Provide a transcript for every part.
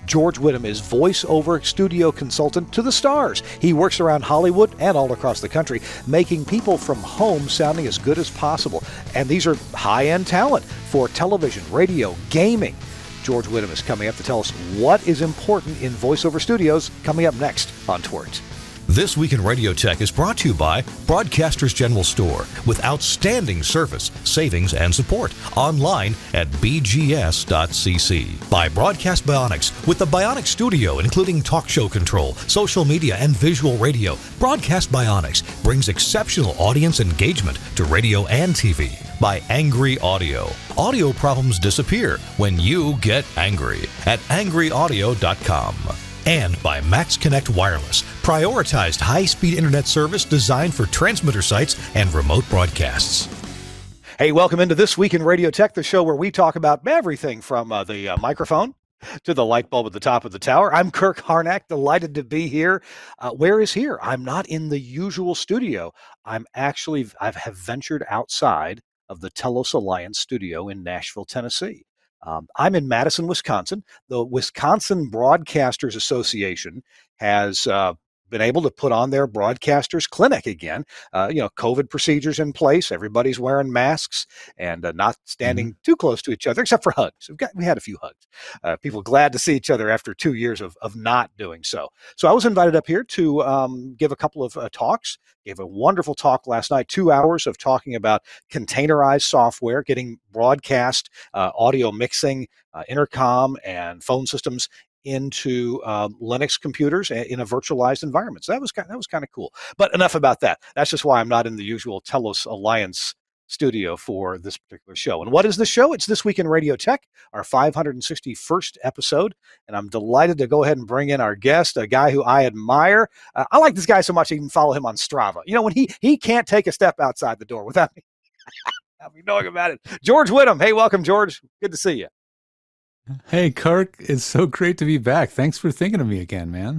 George Whittam is voiceover studio consultant to the stars. He works around Hollywood and all across the country, making people from home sounding as good as possible. And these are high-end talent for television, radio, gaming. George Whittam is coming up to tell us what is important in voiceover studios, coming up next on Twort. This Week in Radio Tech is brought to you by Broadcasters General Store, with outstanding service, savings, and support. Online at bgs.cc. By Broadcast Bionics, with the Bionics Studio, including talk show control, social media, and visual radio. Broadcast Bionics brings exceptional audience engagement to radio and TV. By Angry Audio. Audio problems disappear when you get angry at angryaudio.com. And by Max Connect Wireless, prioritized high-speed internet service designed for transmitter sites and remote broadcasts. Hey, welcome into This Week in Radio Tech, the show where we talk about everything from the microphone to the light bulb at the top of the tower. I'm Kirk Harnack, delighted to be here. Where is here? I'm not in the usual studio. I have ventured outside of the Telos Alliance studio in Nashville, Tennessee. I'm in Madison, Wisconsin. The Wisconsin Broadcasters Association has been able to put on their broadcasters clinic again. COVID procedures in place. Everybody's wearing masks and not standing too close to each other, except for hugs. We had a few hugs. People glad to see each other after 2 years of not doing so. So I was invited up here to give a couple of talks. Gave a wonderful talk last night, 2 hours of talking about containerized software, getting broadcast audio mixing, intercom and phone systems into Linux computers in a virtualized environment. So that was kind of cool. But enough about that. That's just why I'm not in the usual Telos Alliance studio for this particular show. And what is the show? It's This Week in Radio Tech, our 561st episode. And I'm delighted to go ahead and bring in our guest, a guy who I admire. I like this guy so much I even follow him on Strava. You know, when he can't take a step outside the door without me knowing about it. George Whittam. Hey, welcome, George. Good to see you. Hey, Kirk. It's so great to be back. Thanks for thinking of me again, man.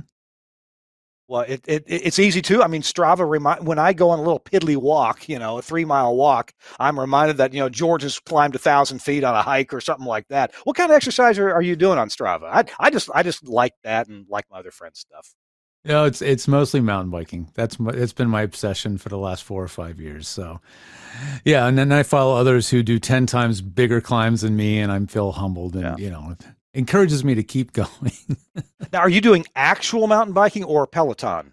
Well, it's easy too. I mean, Strava when I go on a little piddly walk, a 3-mile walk, I'm reminded that, George has climbed 1,000 feet on a hike or something like that. What kind of exercise are you doing on Strava? I just like that and like my other friends' stuff. It's mostly mountain biking. It's been my obsession for the last 4 or 5 years. So, yeah. And then I follow others who do 10 times bigger climbs than me, and I feel humbled and, it encourages me to keep going. Now, are you doing actual mountain biking or Peloton?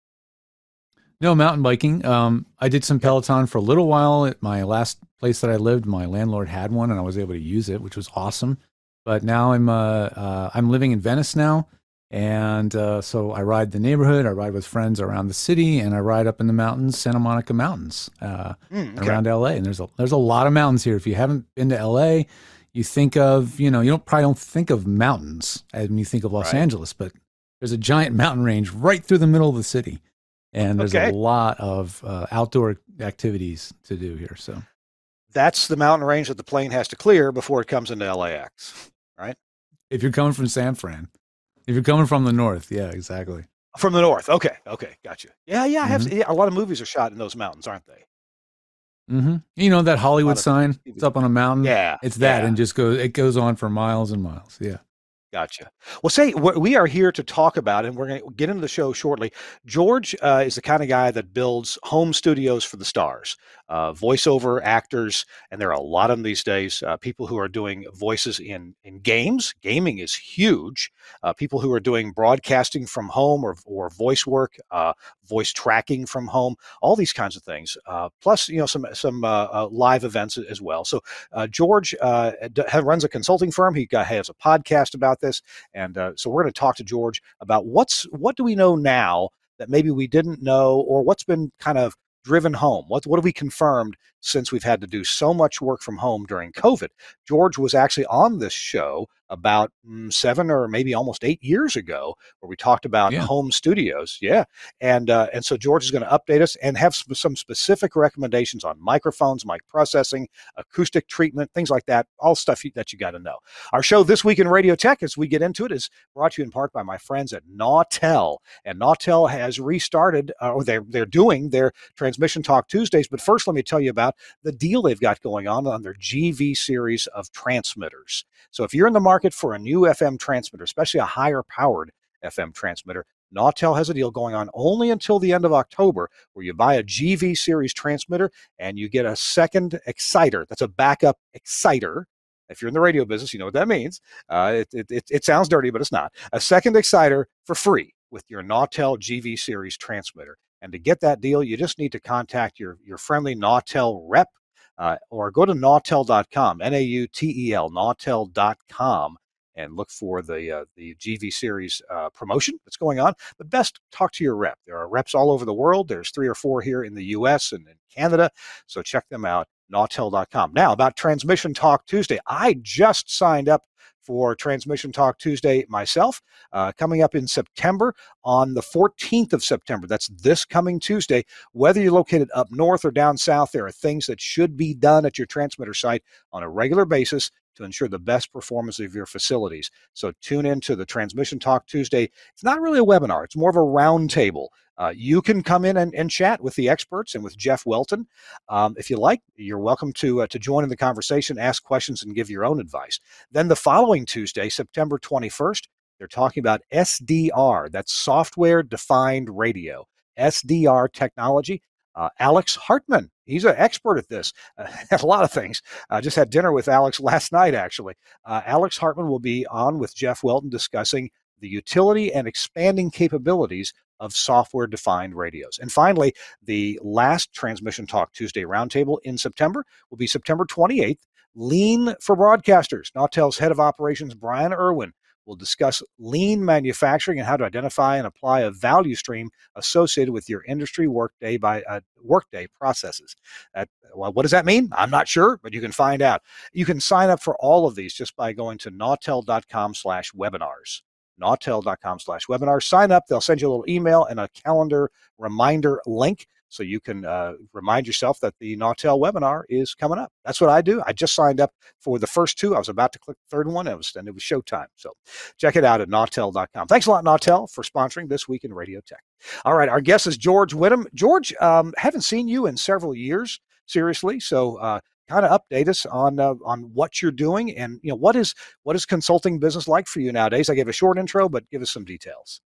No, mountain biking. I did some Peloton for a little while at my last place that I lived. My landlord had one, and I was able to use it, which was awesome. But now I'm living in Venice now, and so I ride the neighborhood. I ride with friends around the city, and I ride up in the mountains, Santa Monica Mountains, around LA. And there's a lot of mountains here. If you haven't been to LA, you think of you probably don't think of mountains when you think of Los Angeles, but there's a giant mountain range right through the middle of the city. And there's a lot of outdoor activities to do here. So that's the mountain range that the plane has to clear before it comes into LAX, right? If you're coming from San Fran. If you're coming from the north, yeah, exactly. From the north, okay, gotcha. Yeah, I have. A lot of movies are shot in those mountains, aren't they? Mm-hmm. You know that Hollywood sign? It's up on a mountain. Yeah, it's that, and it goes on for miles and miles. Yeah. Gotcha. Well, say we are here to talk about, and we're going to get into the show shortly. George is the kind of guy that builds home studios for the stars, voiceover actors, and there are a lot of them these days. People who are doing voices in games. Gaming is huge. People who are doing broadcasting from home or voice work, voice tracking from home, all these kinds of things. Plus, some live events as well. So George runs a consulting firm. He has a podcast about this. And so we're going to talk to George about what do we know now that maybe we didn't know, or what's been kind of driven home? What have we confirmed since we've had to do so much work from home during COVID? George was actually on this show about 7 or maybe almost 8 years ago, where we talked about home studios. Yeah. And so George is going to update us and have some specific recommendations on microphones, mic processing, acoustic treatment, things like that, all stuff that you got to know. Our show This Week in Radio Tech, as we get into it, is brought to you in part by my friends at Nautel. And Nautel has restarted, or they're doing their Transmission Talk Tuesdays. But first, let me tell you about the deal they've got going on their GV series of transmitters. So if you're in the market market for a new FM transmitter, especially a higher powered FM transmitter, Nautel has a deal going on only until the end of October where you buy a GV series transmitter and you get a second exciter. That's a backup exciter. If you're in the radio business, you know what that means. It sounds dirty, but it's not. A second exciter for free with your Nautel GV series transmitter. And to get that deal, you just need to contact your friendly Nautel rep or go to Nautel.com, Nautel, Nautel.com, and look for the GV series promotion that's going on. But best talk to your rep. There are reps all over the world. There's 3 or 4 here in the U.S. and in Canada, so check them out, Nautel.com. Now, about Transmission Talk Tuesday. I just signed up for Transmission Talk Tuesday myself, coming up in September on the 14th of September. That's this coming Tuesday. Whether you're located up north or down south, there are things that should be done at your transmitter site on a regular basis to ensure the best performance of your facilities. So tune in to the Transmission Talk Tuesday. It's not really a webinar. It's more of a roundtable. You can come in and chat with the experts and with Jeff Welton. If you like, you're welcome to join in the conversation, ask questions, and give your own advice. Then the following Tuesday, September 21st, they're talking about SDR. That's software-defined radio, SDR technology. Alex Hartman, he's an expert at this, at a lot of things. I just had dinner with Alex last night, actually. Alex Hartman will be on with Jeff Welton discussing the utility and expanding capabilities of software-defined radios. And finally, the last Transmission Talk Tuesday roundtable in September will be September 28th. Lean for Broadcasters. Nautel's head of operations, Brian Irwin, will discuss lean manufacturing and how to identify and apply a value stream associated with your industry workday processes. Well, what does that mean? I'm not sure, but you can find out. You can sign up for all of these just by going to nautel.com/webinars. Nautel.com/webinars. Sign up. They'll send you a little email and a calendar reminder link so you can remind yourself that the Nautel webinar is coming up. That's what I do. I just signed up for the first 2. I was about to click the third one, and it was showtime. So check it out at Nautel.com. Thanks a lot, Nautel, for sponsoring This Week in Radio Tech. All right, our guest is George Whittam. George, haven't seen you in several years, seriously, so kind of update us on what you're doing and what is consulting business like for you nowadays. I gave a short intro, but give us some details.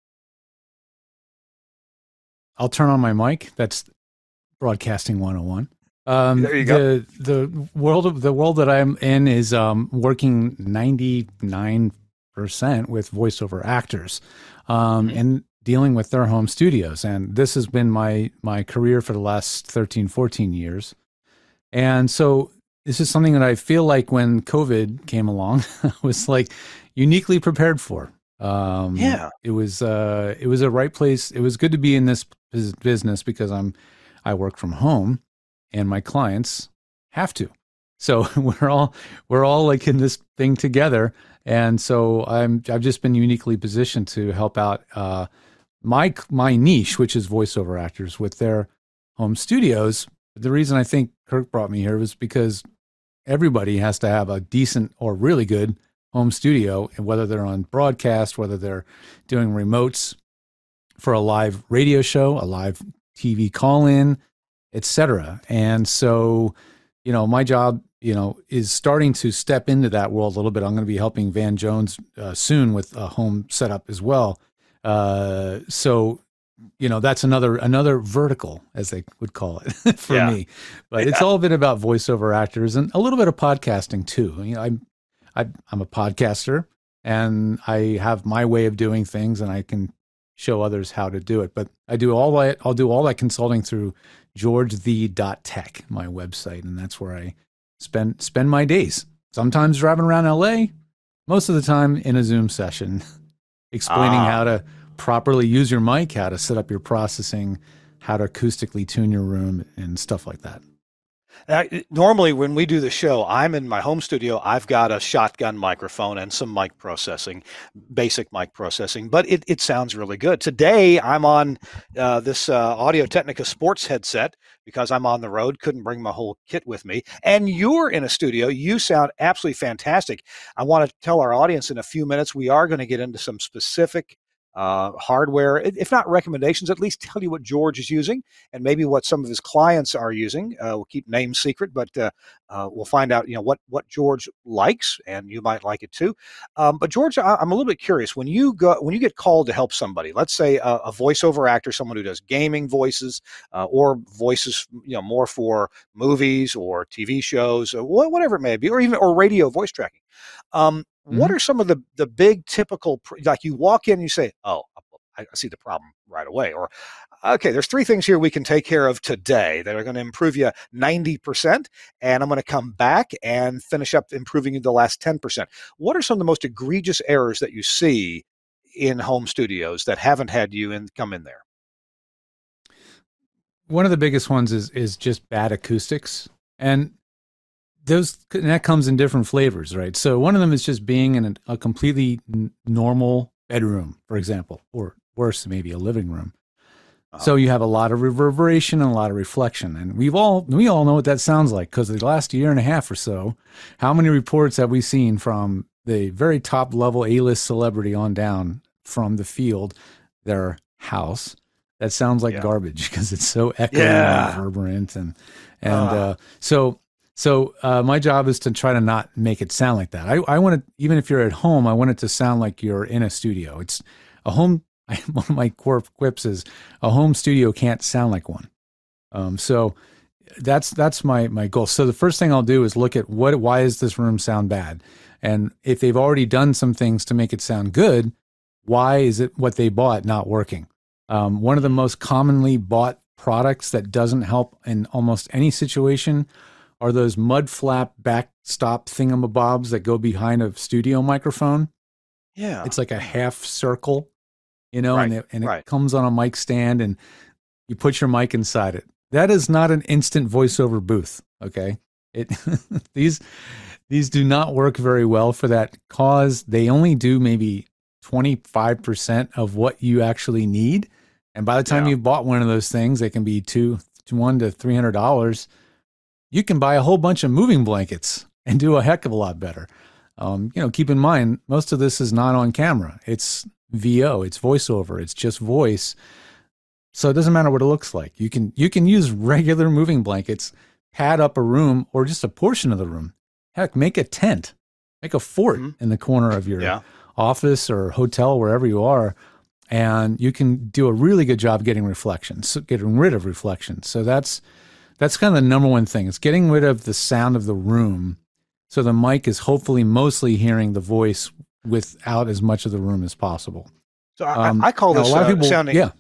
I'll turn on my mic. That's Broadcasting 101. There you go. The world that I'm in is working 99% with voiceover actors and dealing with their home studios. And this has been my career for the last 13, 14 years. And so this is something that I feel like when COVID came along, I was like uniquely prepared for. It was a right place. It was good to be in this business because I work from home and my clients have to. So we're all like in this thing together. And so I've just been uniquely positioned to help out my niche, which is voiceover actors with their home studios. The reason I think Kirk brought me here was because everybody has to have a decent or really good home studio, and whether they're on broadcast, whether they're doing remotes for a live radio show, a live TV call-in, etc. And so, my job, is starting to step into that world a little bit. I'm going to be helping Van Jones soon with a home setup as well. So, that's another vertical, as they would call it for me. But it's all been about voiceover actors and a little bit of podcasting too. I'm a podcaster and I have my way of doing things and I can show others how to do it. But I'll do all that consulting through georgethe.tech, my website. And that's where I spend my days. Sometimes driving around LA, most of the time in a Zoom session, explaining how to properly use your mic, how to set up your processing, how to acoustically tune your room and stuff like that. Normally, when we do the show, I'm in my home studio. I've got a shotgun microphone and some mic processing, basic mic processing, but it sounds really good. Today, I'm on this Audio Technica sports headset because I'm on the road, couldn't bring my whole kit with me. And you're in a studio. You sound absolutely fantastic. I want to tell our audience in a few minutes, we are going to get into some specific hardware, if not recommendations, at least tell you what George is using and maybe what some of his clients are using. We'll keep names secret, but we'll find out, what George likes, and you might like it too. But George, I'm a little bit curious. When you get called to help somebody, let's say a voiceover actor, someone who does gaming voices or voices, more for movies or TV shows, or whatever it may be, or radio voice tracking. What are some of the big typical, like you walk in and you say, oh, I see the problem right away. Or, okay, there's 3 things here we can take care of today that are going to improve you 90%. And I'm going to come back and finish up improving you the last 10%. What are some of the most egregious errors that you see in home studios that haven't had you come in there? One of the biggest ones is just bad acoustics. And that comes in different flavors, right? So one of them is just being in a completely normal bedroom, for example, or worse, maybe a living room. So you have a lot of reverberation and a lot of reflection. And we all know what that sounds like, because the last year and a half or so, how many reports have we seen from the very top level A-list celebrity on down from the field, their house, that sounds like garbage because it's so echoey and reverberant. So my job is to try to not make it sound like that. I want to, even if you're at home, I want it to sound like you're in a studio. It's a home. One of my core quips is a home studio can't sound like one. So that's my goal. So the first thing I'll do is look at why does this room sound bad? And if they've already done some things to make it sound good, why is it what they bought not working? One of the most commonly bought products that doesn't help in almost any situation are those mud flap backstop thingamabobs that go behind a studio microphone. Yeah. It's like a half circle, and it Right. comes on a mic stand and you put your mic inside it. That is not an instant voiceover booth, okay? These do not work very well for that cause. They only do maybe 25% of what you actually need. And by the time you've bought one of those things, they can be $100 to $300. You can buy a whole bunch of moving blankets and do a heck of a lot better. Keep in mind, most of this is not on camera. It's VO, it's voiceover, it's just voice. So it doesn't matter what it looks like. You can use regular moving blankets, pad up a room or just a portion of the room. Heck, make a tent, make a fort in the corner of your office or hotel, wherever you are. And you can do a really good job getting rid of reflection. So that's kind of the number one thing. It's getting rid of the sound of the room, so the mic is hopefully mostly hearing the voice without as much of the room as possible. So I call this sounding. Yeah,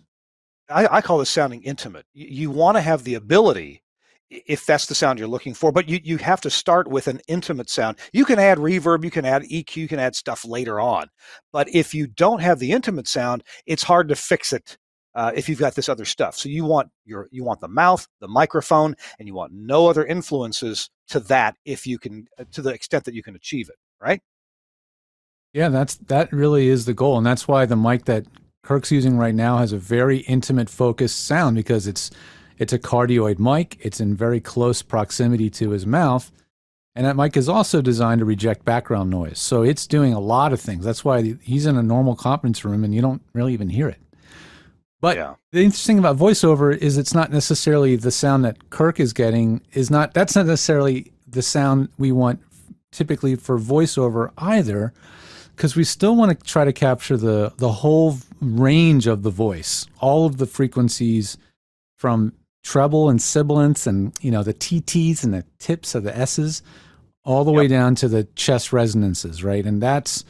I call this sounding intimate. You want to have the ability, if that's the sound you're looking for, but you have to start with an intimate sound. You can add reverb, you can add EQ, you can add stuff later on. But if you don't have the intimate sound, it's hard to fix it. If you've got this other stuff. So you want the mouth, the microphone, and you want no other influences to that if you can, to the extent that you can achieve it, right? Yeah, that really is the goal. And that's why the mic that Kirk's using right now has a very intimate focused sound, because it's a cardioid mic. It's in very close proximity to his mouth. And that mic is also designed to reject background noise. So it's doing a lot of things. That's why he's in a normal conference room and you don't really even hear it. But the interesting about voiceover is it's not necessarily the sound that Kirk is getting that's not necessarily the sound we want typically for voiceover either, because we still want to try to capture the whole range of the voice, all of the frequencies from treble and sibilance and, the TTs and the tips of the S's all the way down to the chest resonances, right? And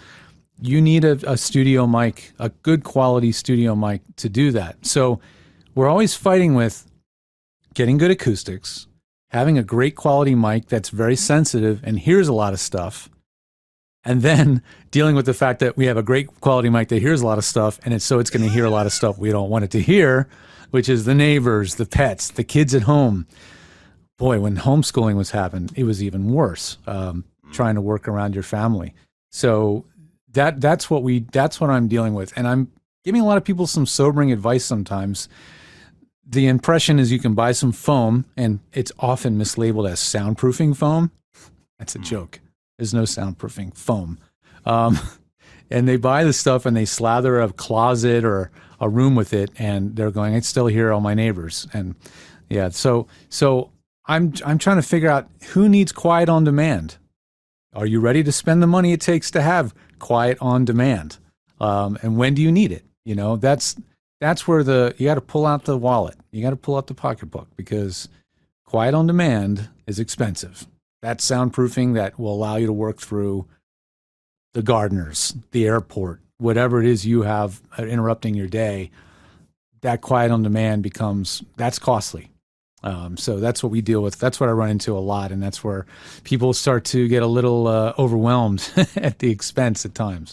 you need a studio mic, a good quality studio mic to do that. So we're always fighting with getting good acoustics, having a great quality mic that's very sensitive and hears a lot of stuff, and then dealing with the fact that we have a great quality mic that hears a lot of stuff, and it's going to hear a lot of stuff we don't want it to hear, which is the neighbors, the pets, the kids at home. Boy, when homeschooling was happening, it was even worse, trying to work around your family. So that's what I'm dealing with. And I'm giving a lot of people some sobering advice sometimes. The impression is you can buy some foam, and it's often mislabeled as soundproofing foam. That's a joke. There's no soundproofing foam. and they buy the stuff and they slather a closet or a room with it, and they're going, I still hear all my neighbors. And yeah, so I'm trying to figure out who needs quiet on demand. Are you ready to spend the money it takes to have quiet on demand? And when do you need it? You know, that's where you got to pull out the wallet. You got to pull out the pocketbook, because quiet on demand is expensive. That's soundproofing that will allow you to work through the gardeners, the airport, whatever it is you have interrupting your day. That quiet on demand that's costly. So that's what we deal with. That's what I run into a lot. And that's where people start to get a little overwhelmed at the expense at times.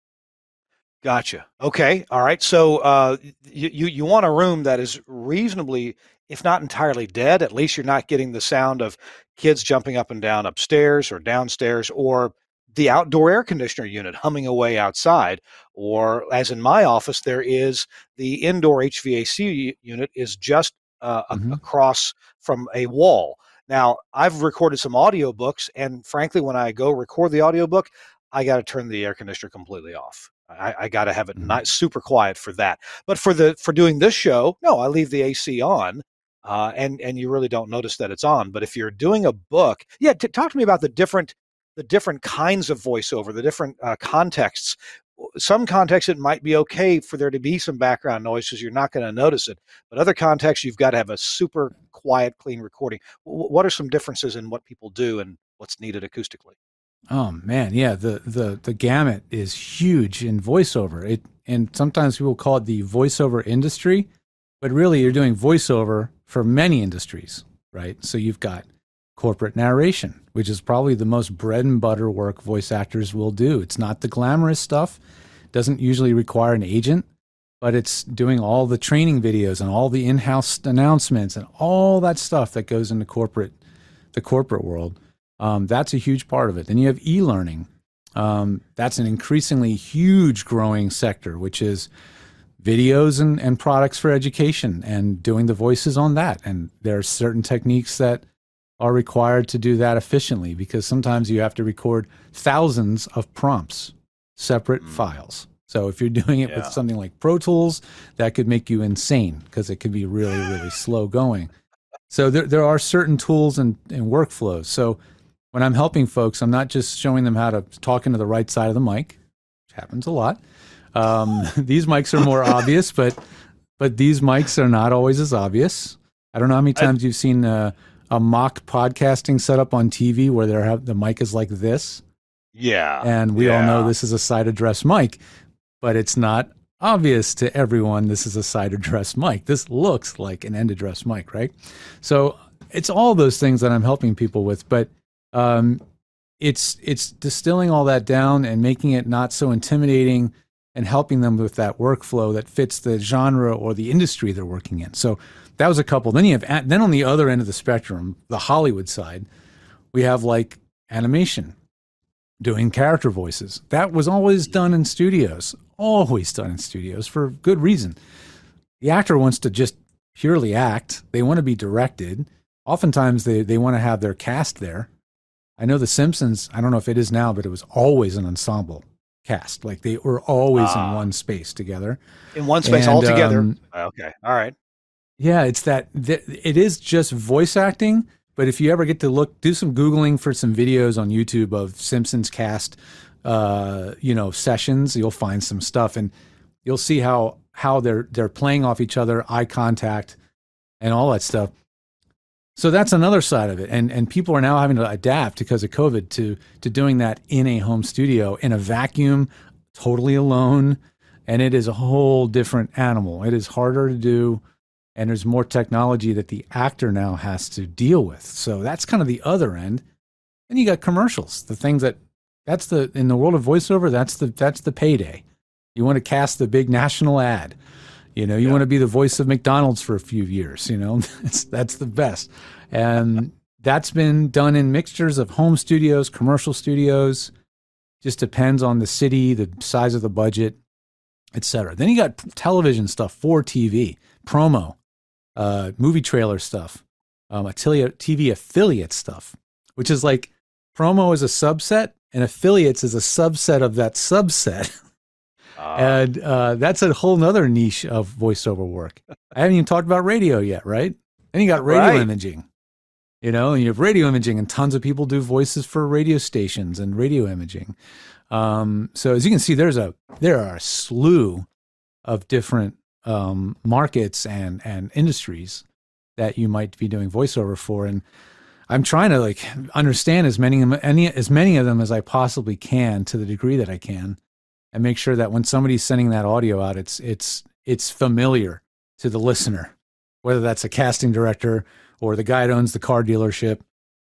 Gotcha. Okay. All right. So you want a room that is reasonably, if not entirely dead, at least you're not getting the sound of kids jumping up and down upstairs or downstairs, or the outdoor air conditioner unit humming away outside, or as in my office, there is the indoor HVAC unit is just across from a wall. Now, I've recorded some audiobooks, and frankly, when I go record the audiobook, I got to turn the air conditioner completely off. I got to have it not super quiet for that. But for doing this show, no, I leave the AC on, and you really don't notice that it's on. But if you're doing a book, talk to me about the different kinds of voiceover, the different contexts. Some contexts, it might be okay for there to be some background noise because you're not going to notice it. But other contexts, you've got to have a super quiet, clean recording. What are some differences in what people do and what's needed acoustically? Oh man, yeah, the gamut is huge in voiceover. And sometimes people call it the voiceover industry, but really you're doing voiceover for many industries, right? So you've got corporate narration, which is probably the most bread and butter work voice actors will do. It's not the glamorous stuff, doesn't usually require an agent, but it's doing all the training videos and all the in-house announcements and all that stuff that goes into the corporate world. That's a huge part of it. Then you have e-learning. That's an increasingly huge growing sector, which is videos and products for education and doing the voices on that. And there are certain techniques that are required to do that efficiently, because sometimes you have to record thousands of prompts, separate files. So if you're doing it with something like Pro Tools, that could make you insane because it could be really, really slow going. So there are certain tools and workflows. So when I'm helping folks, I'm not just showing them how to talk into the right side of the mic, which happens a lot. These mics are more obvious, but these mics are not always as obvious. I don't know how many times you've seen a mock podcasting setup on TV where the mic is like this. Yeah. And we all know this is a side address mic, but it's not obvious to everyone this is a side address mic. This looks like an end address mic, right? So it's all those things that I'm helping people with, but it's distilling all that down and making it not so intimidating and helping them with that workflow that fits the genre or the industry they're working in. So that was a couple. Then then on the other end of the spectrum, the Hollywood side, we have like animation, doing character voices. That was always done in studios, for good reason. The actor wants to just purely act. They want to be directed. Oftentimes they want to have their cast there. I know The Simpsons, I don't know if it is now, but it was always an ensemble cast. Like they were always in one space together. In one space all together. Okay. All right. Yeah, it's that it is just voice acting, but if you ever get to do some Googling for some videos on YouTube of Simpsons cast, sessions, you'll find some stuff and you'll see how they're playing off each other, eye contact and all that stuff. So that's another side of it. And people are now having to adapt because of COVID to doing that in a home studio, in a vacuum, totally alone. And it is a whole different animal. It is harder to do. And there's more technology that the actor now has to deal with. So that's kind of the other end. Then you got commercials, the things in the world of voiceover, that's the payday. You want to cast the big national ad. You want to be the voice of McDonald's for a few years, that's the best. And that's been done in mixtures of home studios, commercial studios, just depends on the city, the size of the budget, etc. Then you got television stuff for TV, promo, movie trailer stuff, TV affiliate stuff, which is like promo is a subset and affiliates is a subset of that subset. And that's a whole nother niche of voiceover work. I haven't even talked about radio yet, right? And you got radio imaging, and you have radio imaging, and tons of people do voices for radio stations and radio imaging. So as you can see, there are a slew of different markets and industries that you might be doing voiceover for. And I'm trying to understand as many of them as I possibly can, to the degree that I can, and make sure that when somebody's sending that audio out, it's familiar to the listener, whether that's a casting director or the guy that owns the car dealership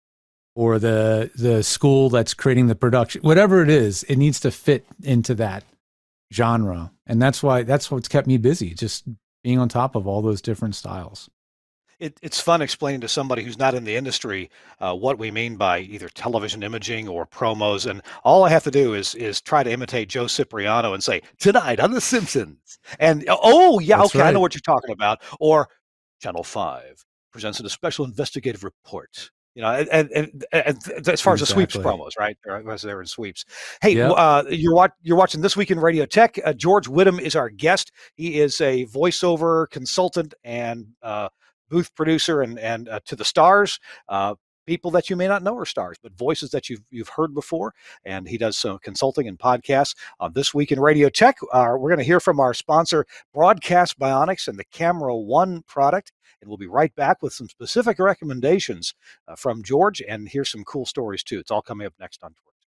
or the school that's creating the production. Whatever it is, it needs to fit into that genre. And that's what's kept me busy, just being on top of all those different styles. It's fun explaining to somebody who's not in the industry what we mean by either television imaging or promos. And all I have to do is try to imitate Joe Cipriano and say, "Tonight on The Simpsons." And, oh, yeah, That's okay, right. I know what you're talking about. Or Channel 5 presents a special investigative report. And as far as the sweeps promos, right? They're in sweeps. Hey, Yep. You're watching This Week in Radio Tech. George Whittam is our guest. He is a voiceover consultant and booth producer and to the stars, people that you may not know are stars, but voices that you've heard before. And he does some consulting and podcasts on This Week in Radio Tech. We're going to hear from our sponsor, Broadcast Bionics, and the Camera One product. And we'll be right back with some specific recommendations from George, and here's some cool stories too. It's all coming up next on Twitter.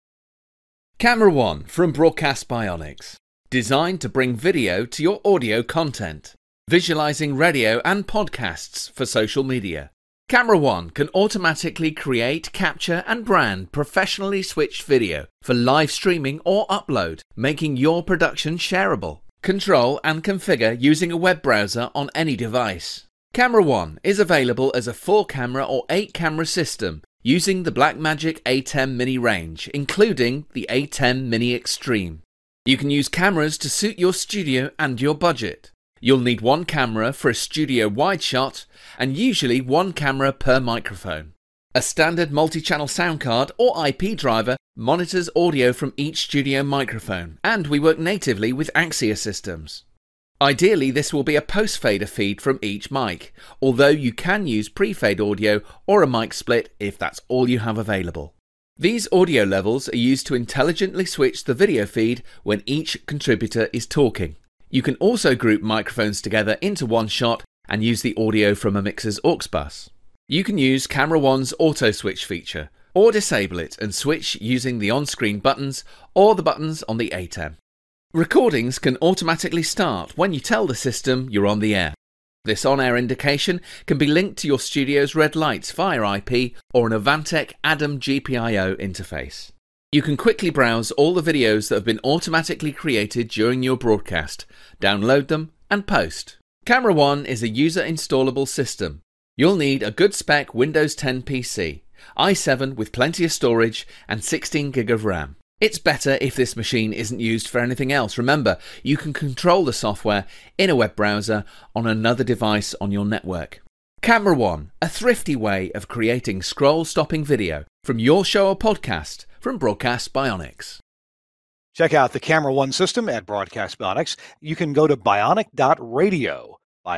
Camera One from Broadcast Bionics. Designed to bring video to your audio content. Visualizing radio and podcasts for social media. Camera One can automatically create, capture and brand professionally switched video for live streaming or upload, making your production shareable. Control and configure using a web browser on any device. Camera One is available as a 4-camera or 8-camera system using the Blackmagic A10 Mini range, including the A10 Mini Extreme. You can use cameras to suit your studio and your budget. You'll need one camera for a studio wide shot and usually one camera per microphone. A standard multi-channel sound card or IP driver monitors audio from each studio microphone, and we work natively with Axia systems. Ideally, this will be a post-fader feed from each mic, although you can use pre-fade audio or a mic split if that's all you have available. These audio levels are used to intelligently switch the video feed when each contributor is talking. You can also group microphones together into one shot and use the audio from a mixer's aux bus. You can use Camera One's auto switch feature, or disable it and switch using the on-screen buttons or the buttons on the A10. Recordings can automatically start when you tell the system you're on the air. This on-air indication can be linked to your studio's red lights via IP or an Avantec Adam GPIO interface. You can quickly browse all the videos that have been automatically created during your broadcast, download them and post. Camera One is a user-installable system. You'll need a good spec Windows 10 PC, i7 with plenty of storage and 16 gig of RAM. It's better if this machine isn't used for anything else. Remember, you can control the software in a web browser on another device on your network. Camera One, a thrifty way of creating scroll-stopping video from your show or podcast from Broadcast Bionics. Check out the Camera One system at Broadcast Bionics. You can go to bionic.radio.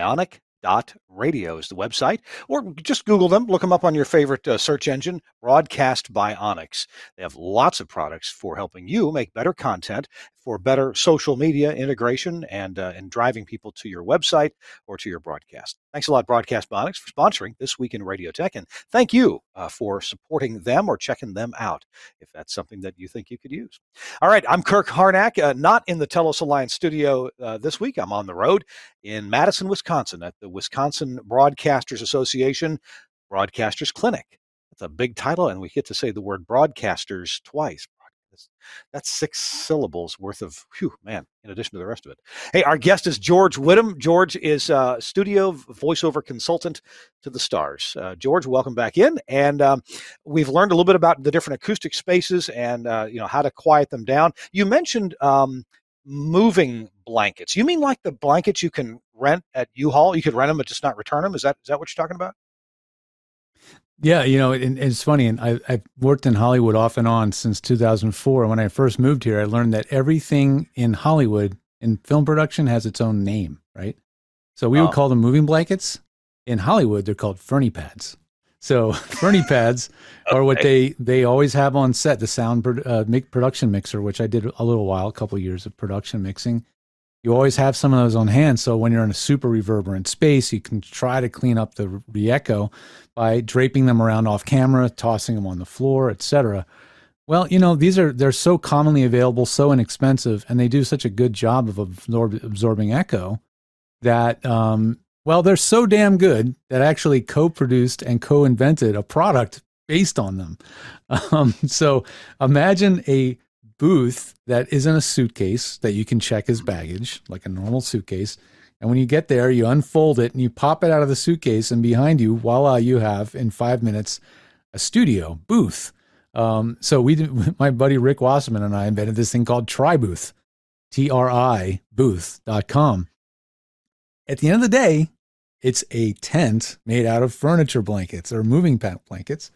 Bionic.radio is the website, or just Google them, look them up on your favorite search engine, Broadcast Bionics. They have lots of products for helping you make better content, for better social media integration, and driving people to your website or to your broadcast. Thanks a lot, Broadcast Bionics, for sponsoring This Week in Radio Tech, and thank you for supporting them or checking them out if that's something that you think you could use. All right, I'm Kirk Harnack, not in the Telos Alliance studio this week. I'm on the road in Madison, Wisconsin at the Wisconsin Broadcasters Association Broadcasters Clinic. That's a big title, and we get to say the word broadcasters twice. That's 6 syllables worth of, in addition to the rest of it. Hey, our guest is George Whittam. George is a studio voiceover consultant to the stars. George, welcome back in. And we've learned a little bit about the different acoustic spaces and, how to quiet them down. You mentioned moving blankets. You mean like the blankets you can rent at U-Haul? You could rent them but just not return them? Is that what you're talking about? Yeah, and it's funny, and I've worked in Hollywood off and on since 2004. When I first moved here, I learned that everything in Hollywood in film production has its own name, right? So we would call them moving blankets. In Hollywood, they're called Fernie pads. So Fernie pads are what they always have on set, the sound production mixer, which I did a little while, a couple of years of production mixing. You always have some of those on hand. So when you're in a super reverberant space, you can try to clean up the echo by draping them around off camera, tossing them on the floor, etc. Well, they're so commonly available, so inexpensive, and they do such a good job of absorbing echo that, they're so damn good that I actually co-produced and co-invented a product based on them. So imagine a booth that isn't a suitcase that you can check as baggage, like a normal suitcase. And when you get there, you unfold it and you pop it out of the suitcase, and behind you, voila, you have in 5 minutes a studio booth. So my buddy Rick Wasserman and I invented this thing called TriBooth, TRI booth.com. At the end of the day, it's a tent made out of furniture blankets or moving blankets.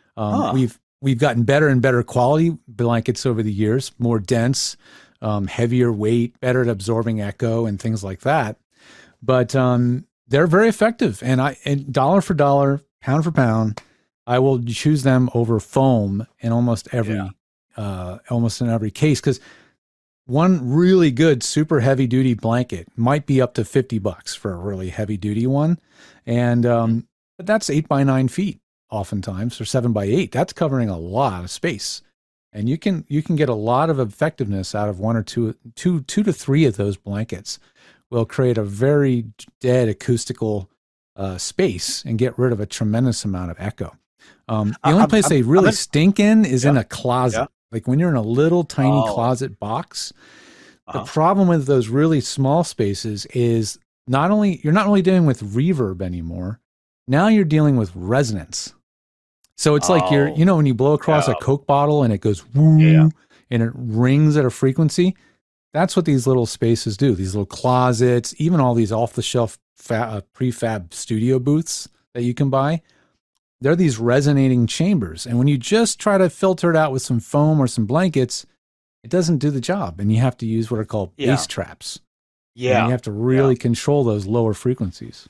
We've gotten better and better quality blankets over the years, more dense, heavier weight, better at absorbing echo and things like that. But they're very effective. And dollar for dollar, pound for pound, I will choose them over foam in almost in every case. Because one really good, super heavy duty blanket might be up to $50 for a really heavy duty one. And but that's 8 by 9 feet. Oftentimes, or 7 by 8, that's covering a lot of space, and you can get a lot of effectiveness out of one or two to three of those blankets. Will create a very dead acoustical space and get rid of a tremendous amount of echo. The only place they really stink in is in a closet. Like when you're in a little tiny closet box. The problem with those really small spaces is you're not only dealing with reverb anymore. Now you're dealing with resonance. So it's like when you blow across a Coke bottle and it goes woo, and it rings at a frequency. That's what these little spaces do. These little closets, even all these off-the-shelf prefab studio booths that you can buy, they're these resonating chambers. And when you just try to filter it out with some foam or some blankets, it doesn't do the job. And you have to use what are called bass traps. Yeah. And you have to really control those lower frequencies.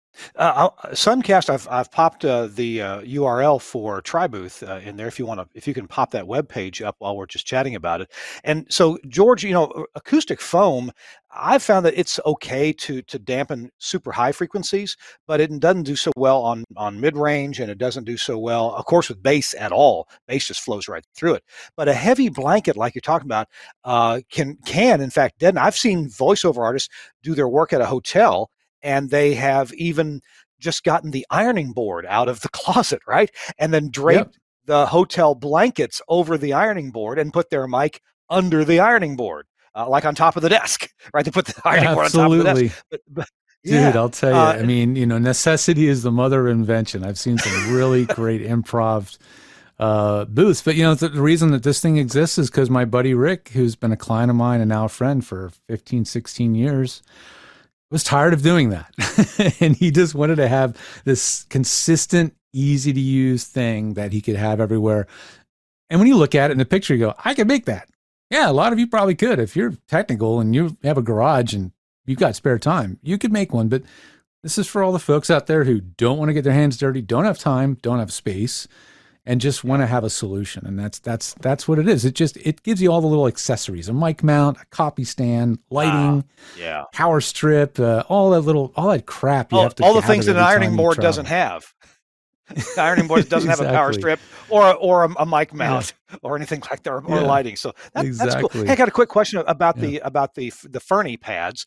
Suncast, I've popped the URL for TriBooth in there if you can pop that web page up while we're just chatting about it. And so, George, acoustic foam, I've found that it's okay to dampen super high frequencies, but it doesn't do so well on mid range, and it doesn't do so well, of course, with bass at all. Bass just flows right through it. But a heavy blanket, like you're talking about, can in fact deaden. I've seen voiceover artists do their work at a hotel, and they have even just gotten the ironing board out of the closet, right? And then draped the hotel blankets over the ironing board and put their mic under the ironing board, like on top of the desk, right? They put the ironing board on top of the desk. But, dude, I'll tell you, I mean, necessity is the mother of invention. I've seen some really great improv booths. But, the reason that this thing exists is because my buddy Rick, who's been a client of mine and now a friend for 15, 16 years, was tired of doing that. And he just wanted to have this consistent, easy to use thing that he could have everywhere. And when you look at it in the picture, you go, I could make that. Yeah, a lot of you probably could. If you're technical and you have a garage and you've got spare time, you could make one. But this is for all the folks out there who don't want to get their hands dirty, don't have time, don't have space, and just want to have a solution. And that's what it is. It gives you all the little accessories: a mic mount, a copy stand, lighting, power strip, all that crap you have to. All the things that an ironing board doesn't have. The ironing board doesn't have a power strip or a mic mount or anything like that, or lighting. So that's cool. Hey, I got a quick question about the Fernie pads.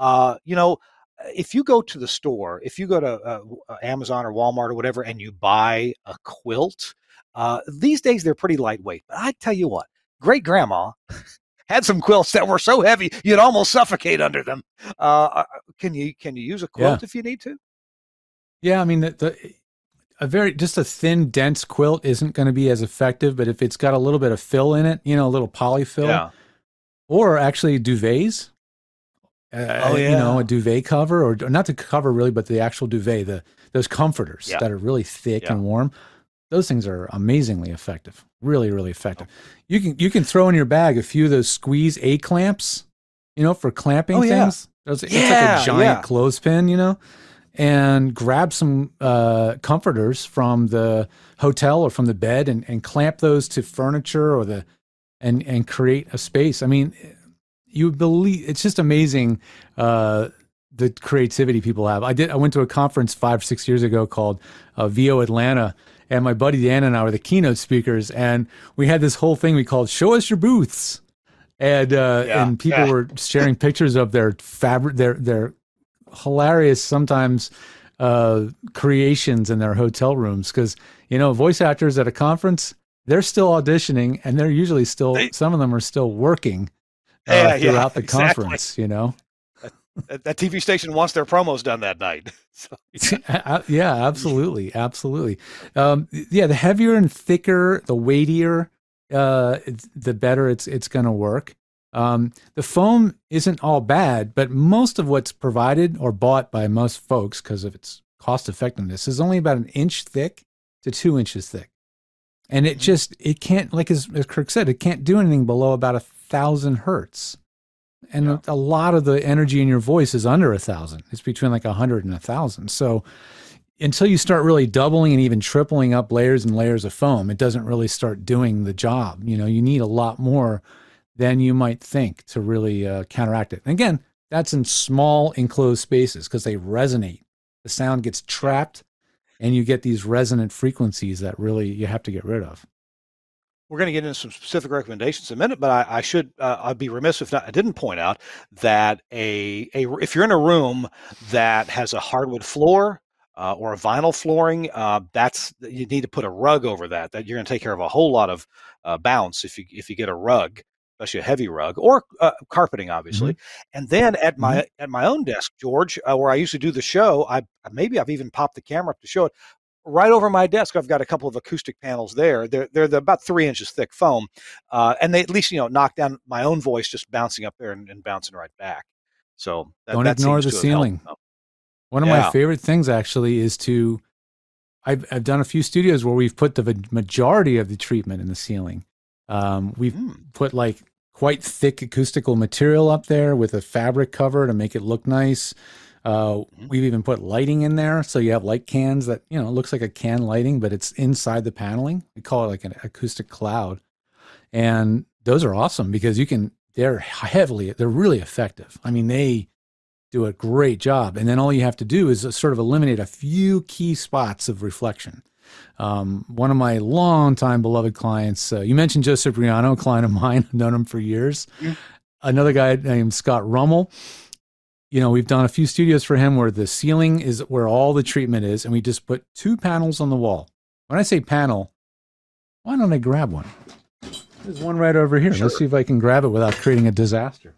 If you go to the store, if you go to Amazon or Walmart or whatever, and you buy a quilt, these days they're pretty lightweight. But I tell you what, great grandma had some quilts that were so heavy you'd almost suffocate under them. Can you use a quilt if you need to? Yeah, I mean just a thin, dense quilt isn't going to be as effective. But if it's got a little bit of fill in it, a little polyfill, or actually duvets. a duvet cover, or not the cover really, but the actual duvet, those comforters that are really thick and warm. Those things are amazingly effective. Really, really effective. You can throw in your bag a few of those squeeze A clamps, for clamping things. It's like a giant clothespin, and grab some comforters from the hotel or from the bed and clamp those to furniture and create a space. I mean, you believe it's just amazing the creativity people have. I went to a conference 5 or 6 years ago called VO Atlanta, and my buddy Dan and I were the keynote speakers, and we had this whole thing we called "Show Us Your Booths," and people were sharing pictures of their fabric, their hilarious sometimes creations in their hotel rooms, because voice actors at a conference, they're still auditioning, and they're usually still some of them are still working throughout the conference. That TV station wants their promos done that night. So, yeah, absolutely. The heavier and thicker, the weightier, the better it's going to work. The foam isn't all bad, but most of what's provided or bought by most folks, because of its cost effectiveness, is only about 1 inch thick to 2 inches thick. And it can't, like as Kirk said, it can't do anything below about 1,000 hertz. And a lot of the energy in your voice is under 1,000. It's between like 100 and 1,000. So until you start really doubling and even tripling up layers and layers of foam, it doesn't really start doing the job. You need a lot more than you might think to really counteract it. And again, that's in small enclosed spaces because they resonate. The sound gets trapped and you get these resonant frequencies that really you have to get rid of. We're going to get into some specific recommendations in a minute, but I'd be remiss if I didn't point out that if you're in a room that has a hardwood floor or a vinyl flooring, you need to put a rug over that. That you're going to take care of a whole lot of bounce if you get a rug, especially a heavy rug, or carpeting, obviously. Mm-hmm. And then at my own desk, George, where I used to do the show, I've even popped the camera up to show it. Right over my desk, I've got a couple of acoustic panels there. They're about 3 inches thick foam, and they at least knock down my own voice just bouncing up there and bouncing right back. So don't ignore the ceiling. One of my favorite things actually is I've done a few studios where we've put the majority of the treatment in the ceiling. We've put like quite thick acoustical material up there with a fabric cover to make it look nice. We've even put lighting in there, so you have light cans that it looks like a can lighting, but it's inside the paneling. We call it like an acoustic cloud, and those are awesome because they're really effective. I mean, they do a great job, and then all you have to do is sort of eliminate a few key spots of reflection. One of my longtime beloved clients, you mentioned Joe Cipriano, a client of mine. I've known him for years. Yeah. Another guy named Scott Rummel. We've done a few studios for him where the ceiling is where all the treatment is, and we just put 2 panels on the wall. When I say panel, why don't I grab one? There's one right over here. Sure. Let's see if I can grab it without creating a disaster.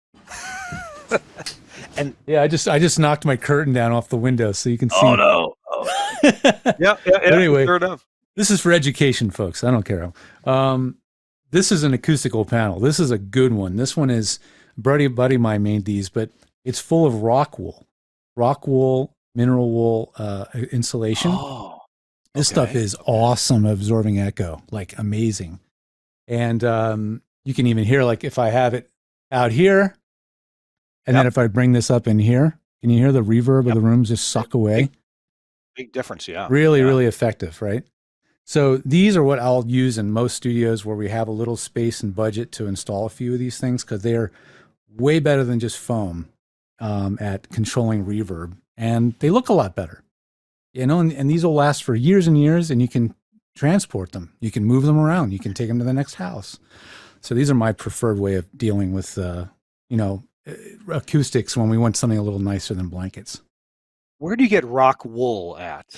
And I just knocked my curtain down off the window so you can see. Oh no! Yeah. Anyway, sure enough. This is for education, folks. I don't care. This is an acoustical panel. This is a good one. This one is buddy of mine made these, but it's full of rock wool, mineral wool insulation. Oh, this stuff is awesome, absorbing echo, like amazing. And you can even hear, like if I have it out here, and then if I bring this up in here, can you hear the reverb of the room just suck away? Big difference, yeah. Really, really effective, right? So these are what I'll use in most studios where we have a little space and budget to install a few of these things, because they are way better than just foam. At controlling reverb, and they look a lot better, and these will last for years and years, and you can transport them, you can move them around, you can take them to the next house. So these are my preferred way of dealing with acoustics when we want something a little nicer than blankets. Where do you get rock wool at?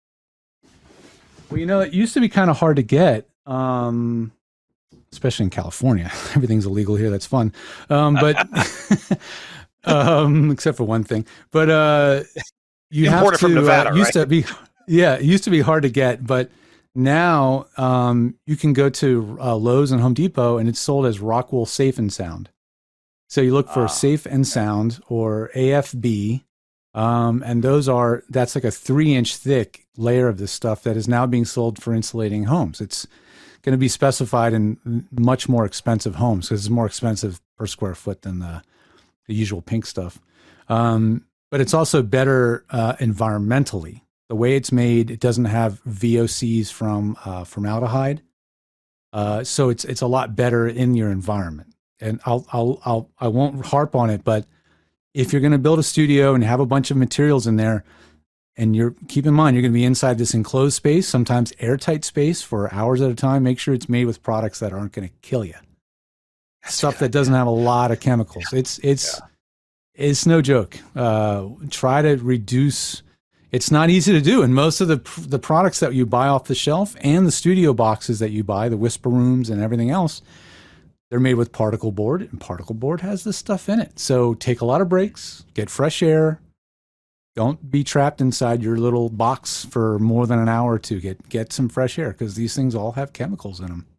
Well, it used to be kind of hard to get, especially in California. Everything's illegal here. That's fun, but except for one thing, but you have to. From Nevada, used to be, it used to be hard to get, but now you can go to Lowe's and Home Depot, and it's sold as Rockwool Safe and Sound. So you look for Safe and Sound or AFB. And that's like a 3-inch thick layer of this stuff that is now being sold for insulating homes. It's going to be specified in much more expensive homes because it's more expensive per square foot than the usual pink stuff. But it's also better environmentally. The way it's made, it doesn't have VOCs from formaldehyde. So it's a lot better in your environment. And I won't harp on it, but if you're going to build a studio and have a bunch of materials in there, and keep in mind, you're going to be inside this enclosed space, sometimes airtight space for hours at a time, make sure it's made with products that aren't going to kill you. Stuff that doesn't have a lot of chemicals. It's no joke. Try to reduce. It's not easy to do. And most of the products that you buy off the shelf and the studio boxes that you buy, the Whisper Rooms and everything else, they're made with particle board, and particle board has this stuff in it. So take a lot of breaks, get fresh air. Don't be trapped inside your little box for more than an hour or two. Get some fresh air because these things all have chemicals in them.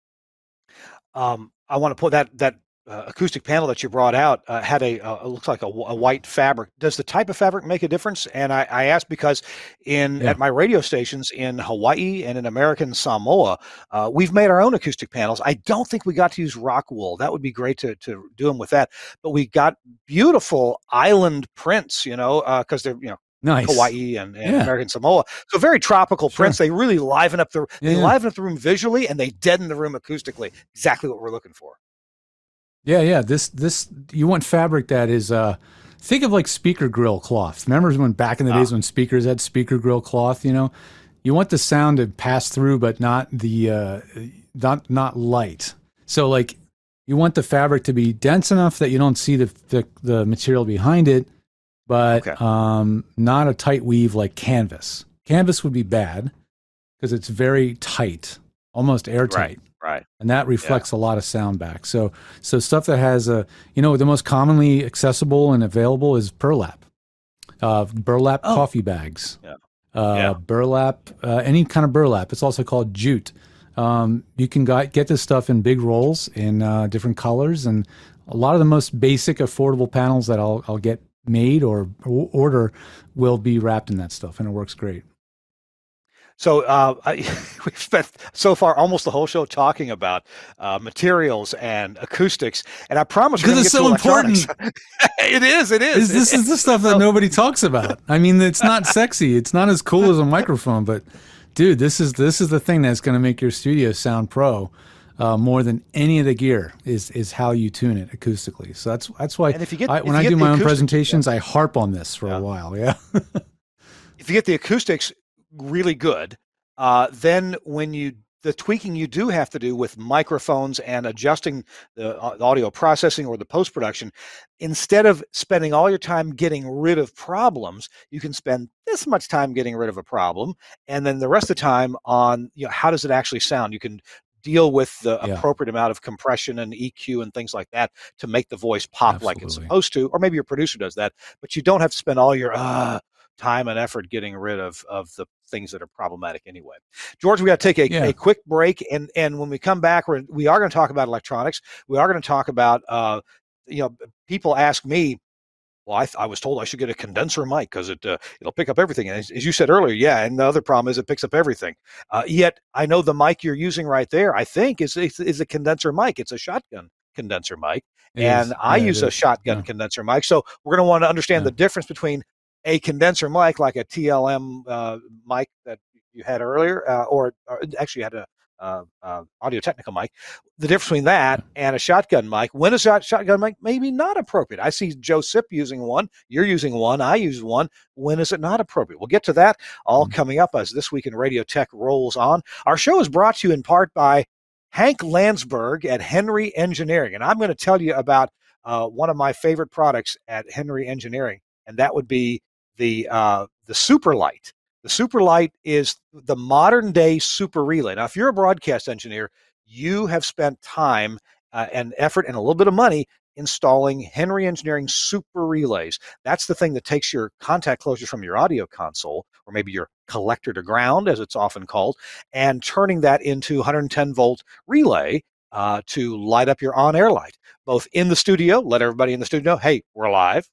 I want to put that acoustic panel that you brought out had it looks like a white fabric. Does the type of fabric make a difference? And I ask because at my radio stations in Hawaii and in American Samoa, we've made our own acoustic panels. I don't think we got to use rock wool. That would be great to do them with that. But we got beautiful island prints, because they're nice. Hawaii and American Samoa. So very tropical prints. They really liven up the room visually, and they deaden the room acoustically. Exactly what we're looking for. Yeah. This you want fabric that is think of like speaker grill cloth. Remember when back in the days when speakers had speaker grill cloth, you want the sound to pass through but not the not light. So like you want the fabric to be dense enough that you don't see the material behind it, but not a tight weave like canvas. Canvas would be bad because it's very tight, almost airtight. Right. And that reflects a lot of sound back. So stuff that has the most commonly accessible and available is burlap. Burlap coffee bags. Burlap, any kind of burlap. It's also called jute. You can get this stuff in big rolls in different colors, and a lot of the most basic affordable panels that I'll get made or order will be wrapped in that stuff, and it works great. So we've spent so far almost the whole show talking about materials and acoustics, and I promise because it's so important. It is. This is the stuff that nobody talks about. I mean, it's not sexy. It's not as cool as a microphone, but dude, this is the thing that's going to make your studio sound pro. More than any of the gear is how you tune it acoustically. So that's why when I do my own presentations, I harp on this for a while. Yeah. If you get the acoustics really good, then when the tweaking you do have to do with microphones and adjusting the audio processing or the post-production, instead of spending all your time getting rid of problems, you can spend this much time getting rid of a problem, and then the rest of the time on how does it actually sound. You can deal with the appropriate amount of compression and EQ and things like that to make the voice pop like it's supposed to, or maybe your producer does that, but you don't have to spend all your time and effort getting rid of the things that are problematic anyway. George, we got to take a quick break, and when we come back, we are going to talk about electronics. We are going to talk about people ask me, well, I was told I should get a condenser mic because it'll pick up everything. And as you said earlier, and the other problem is it picks up everything. Yet I know the mic you're using right there, I think, is a condenser mic. It's a shotgun condenser mic, I use a shotgun condenser mic. So we're going to want to understand the difference between a condenser mic like a TLM mic that you had earlier, or actually had a Audio-Technica mic. The difference between that and a shotgun mic. When is a shotgun mic maybe not appropriate? I see Joe Sip using one. You're using one. I use one. When is it not appropriate? We'll get to that all coming up as This Week in Radio Tech rolls on. Our show is brought to you in part by Hank Landsberg at Henry Engineering, and I'm going to tell you about one of my favorite products at Henry Engineering, and that would be the Superlight. The Superlight is the modern day super relay. Now, if you're a broadcast engineer, you have spent time and effort and a little bit of money installing Henry Engineering super relays. That's the thing that takes your contact closures from your audio console, or maybe your collector to ground, as it's often called, and turning that into 110 volt relay to light up your on-air light, both in the studio, let everybody in the studio know, hey, we're live,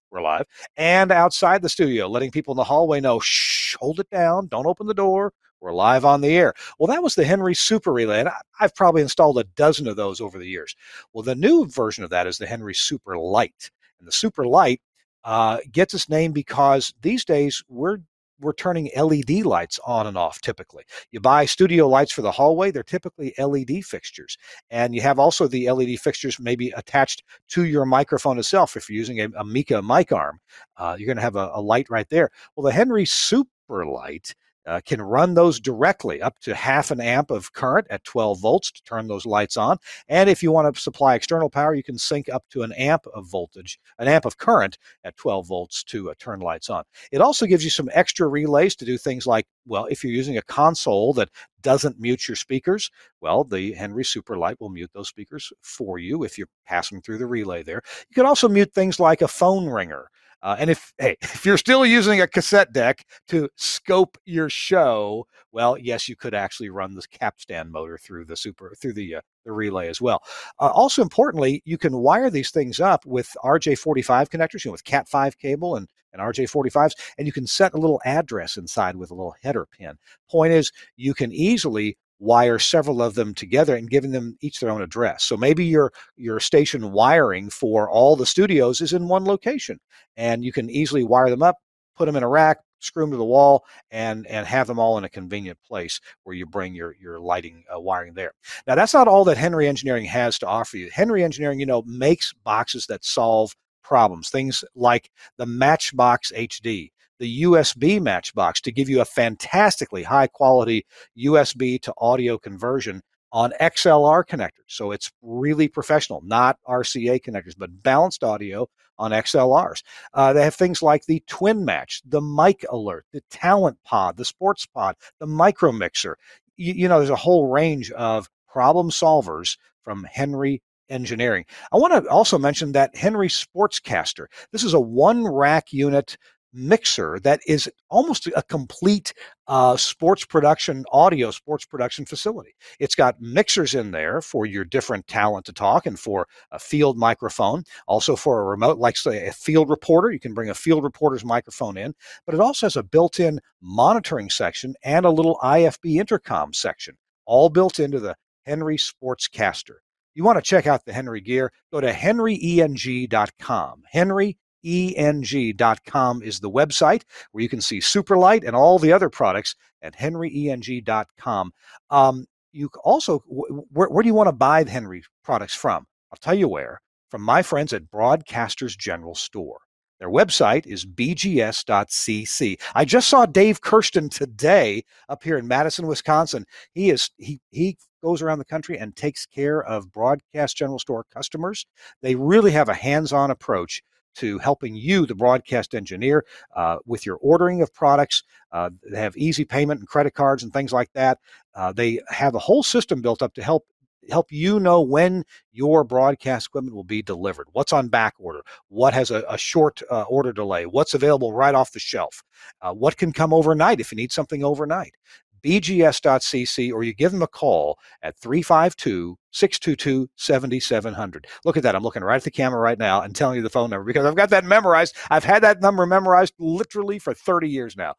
and outside the studio, letting people in the hallway know, shh, hold it down, don't open the door, we're live on the air. Well, that was the Henry Super Relay, and I've probably installed a dozen of those over the years. Well, the new version of that is the Henry Super Light, and the Super Light gets its name because these days we're turning LED lights on and off typically. You buy studio lights for the hallway, they're typically LED fixtures. And you have also the LED fixtures maybe attached to your microphone itself. If you're using a Mica mic arm, you're going to have a light right there. Well, the Henry Super Light can run those directly up to 0.5 amp of current at 12 volts to turn those lights on. And if you want to supply external power, you can sync up to 1 amp of voltage, 1 amp of current at 12 volts to turn lights on. It also gives you some extra relays to do things like, well, if you're using a console that doesn't mute your speakers, well, the Henry Super Light will mute those speakers for you if you're passing through the relay there. You can also mute things like a phone ringer. And if you're still using a cassette deck to scope your show, well, yes, you could actually run this capstan motor through the relay as well. Also importantly, you can wire these things up with RJ45 connectors, with Cat5 cable and RJ45s, and you can set a little address inside with a little header pin. Point is, you can easily wire several of them together and giving them each their own address. So maybe your station wiring for all the studios is in one location, and you can easily wire them up, put them in a rack, screw them to the wall, and have them all in a convenient place where you bring your lighting wiring there. Now, that's not all that Henry Engineering has to offer you. Henry Engineering, makes boxes that solve problems, things like the Matchbox HD, the USB Matchbox, to give you a fantastically high quality USB to audio conversion on XLR connectors. So it's really professional, not RCA connectors, but balanced audio on XLRs. They have things like the Twin Match, the Mic Alert, the Talent Pod, the Sports Pod, the Micro Mixer. There's a whole range of problem solvers from Henry Engineering. I want to also mention that Henry Sportscaster. This is a 1-rack unit mixer that is almost a complete sports production facility. It's got mixers in there for your different talent to talk and for a field microphone, also for a remote, like say a field reporter. You can bring a field reporter's microphone in, but it also has a built-in monitoring section and a little IFB intercom section, all built into the Henry Sportscaster. You want to check out the Henry gear, go to henryeng.com. henryeng.com is the website where you can see Superlight and all the other products at henryeng.com. You also, where do you want to buy the Henry products from? I'll tell you where. From my friends at Broadcasters General Store. Their website is bgs.cc. I just saw Dave Kirsten today up here in Madison, Wisconsin. He goes around the country and takes care of Broadcast General Store customers. They really have a hands-on approach to helping you, the broadcast engineer, with your ordering of products. They have easy payment and credit cards and things like that. They have a whole system built up to help you know when your broadcast equipment will be delivered, what's on back order, what has a short order delay, what's available right off the shelf, what can come overnight if you need something overnight. bgs.cc, or you give them a call at 352-622-7700. Look at that. I'm looking right at the camera right now and telling you the phone number because I've got that memorized. I've had that number memorized literally for 30 years now.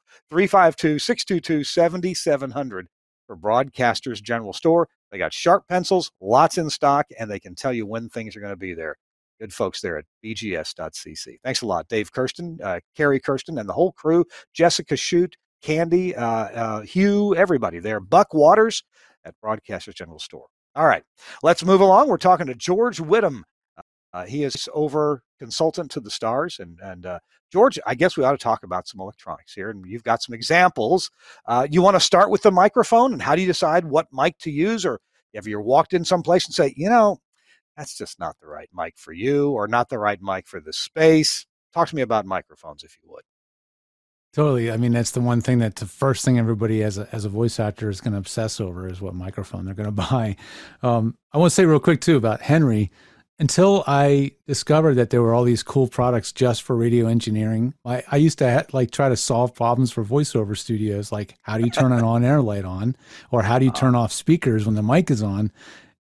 352-622-7700 for Broadcasters General Store. They got sharp pencils, lots in stock, and they can tell you when things are going to be there. Good folks there at bgs.cc. Thanks a lot, Dave Kirsten, Carrie Kirsten, and the whole crew, Jessica Shute, Candy, Hugh, everybody there. Buck Waters at Broadcasters General Store. All right, let's move along. We're talking to George Whittam. He is over consultant to the stars. And George, I guess we ought to talk about some electronics here. And you've got some examples. You want to start with the microphone, and how do you decide what mic to use? Or have you walked in someplace and say, that's just not the right mic for you, or not the right mic for this space? Talk to me about microphones, if you would. Totally. I mean, that's the one thing that the first thing everybody as a voice actor is going to obsess over is what microphone they're going to buy. I want to say real quick, too, about Henry. Until I discovered that there were all these cool products just for radio engineering, I used to try to solve problems for voiceover studios, like how do you turn an on-air light on, or how do you turn off speakers when the mic is on?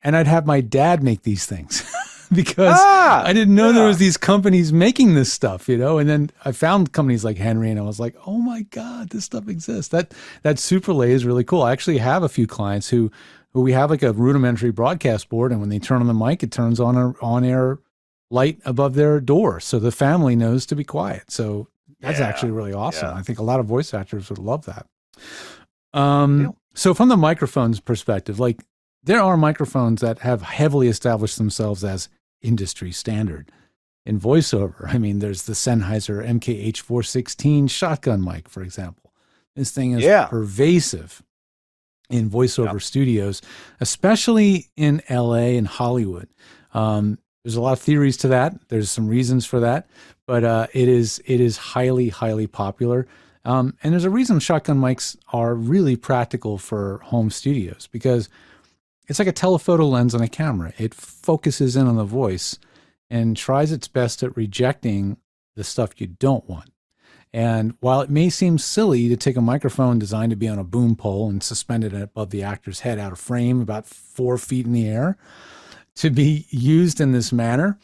and I'd have my dad make these things because I didn't know there was these companies making this stuff, and then I found companies like Henry and I was like, oh my God, this stuff exists. That Superlay is really cool. I actually have a few clients who we have like a rudimentary broadcast board, and when they turn on the mic, it turns on an on-air light above their door, so the family knows to be quiet. So that's actually really awesome. I think a lot of voice actors would love that. So from the microphone's perspective, like there are microphones that have heavily established themselves as industry standard in voiceover. I mean, there's the Sennheiser MKH416 shotgun mic, for example. This thing is pervasive in voiceover studios, especially in LA and Hollywood. There's a lot of theories to that. There's some reasons for that, but it is highly, highly popular. And there's a reason shotgun mics are really practical for home studios, because it's like a telephoto lens on a camera. It focuses in on the voice and tries its best at rejecting the stuff you don't want. And while it may seem silly to take a microphone designed to be on a boom pole and suspend it above the actor's head out of frame about 4 feet in the air to be used in this manner,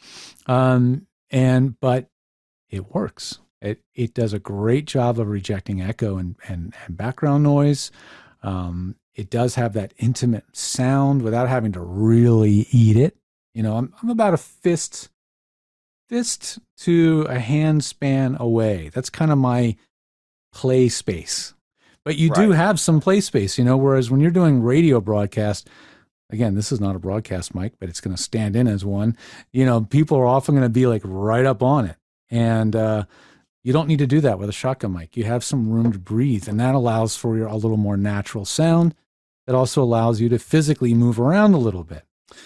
but it works. It does a great job of rejecting echo and background noise. It does have that intimate sound without having to really eat it. I'm about a fist to a hand span away. That's kind of my play space. But you do have some play space, whereas when you're doing radio broadcast, again, this is not a broadcast mic, but it's going to stand in as one. People are often going to be like right up on it. And you don't need to do that with a shotgun mic. You have some room to breathe, and that allows for a little more natural sound. It also allows you to physically move around a little bit.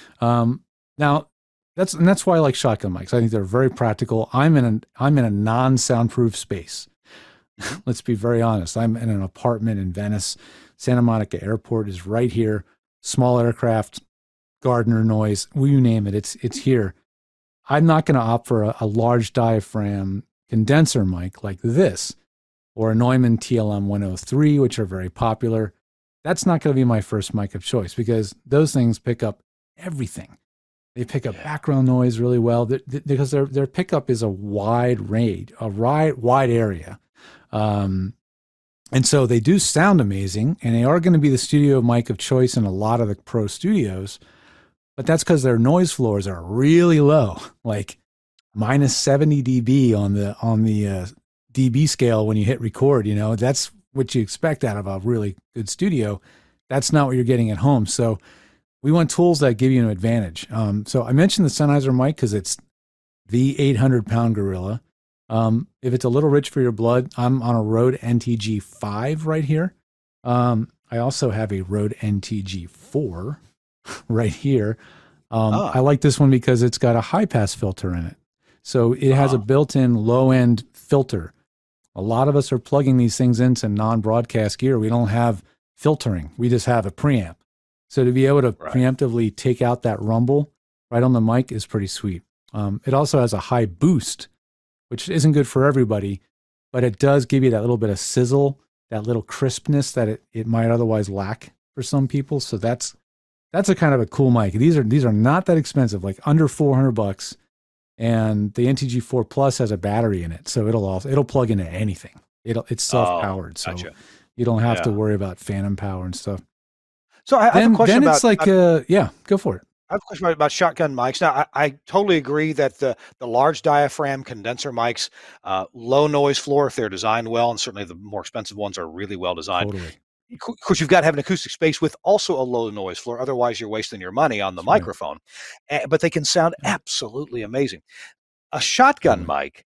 Now, that's why I like shotgun mics. I think they're very practical. I'm in a non-soundproof space. Let's be very honest. I'm in an apartment in Venice. Santa Monica Airport is right here. Small aircraft, Gardner noise, you name it, it's here. I'm not going to opt for a large diaphragm condenser mic like this, or a Neumann TLM 103, which are very popular. That's not going to be my first mic of choice, because those things pick up everything. They pick up background noise really well because their pickup is a wide range, a wide area. And so they do sound amazing, and they are going to be the studio mic of choice in a lot of the pro studios, but that's because their noise floors are really low, like minus 70 dB on the dB scale when you hit record. That's what you expect out of a really good studio. That's not what you're getting at home. So we want tools that give you an advantage. So I mentioned the Sennheiser mic because it's the 800-pound gorilla. If it's a little rich for your blood, I'm on a Rode NTG 5 right here. I also have a Rode NTG 4 right here. I like this one because it's got a high-pass filter in it. So it has a built-in low-end filter. A lot of us are plugging these things into non-broadcast gear. We don't have filtering. We just have a preamp. So to be able to preemptively take out that rumble right on the mic is pretty sweet. It also has a high boost, which isn't good for everybody, but it does give you that little bit of sizzle, that little crispness that it might otherwise lack for some people. So that's a kind of a cool mic. These are not that expensive, like under $400. And the NTG4 Plus has a battery in it, so it'll plug into anything. It's self-powered, so you don't have to worry about phantom power and stuff. So I have a question then about. It's like, go for it. I have a question about shotgun mics. Now, I totally agree that the large diaphragm condenser mics, low noise floor if they're designed well, and certainly the more expensive ones are really well designed. Totally. Of course, you've got to have an acoustic space with also a low noise floor. Otherwise, you're wasting your money on the microphone. But they can sound absolutely amazing. A shotgun mic,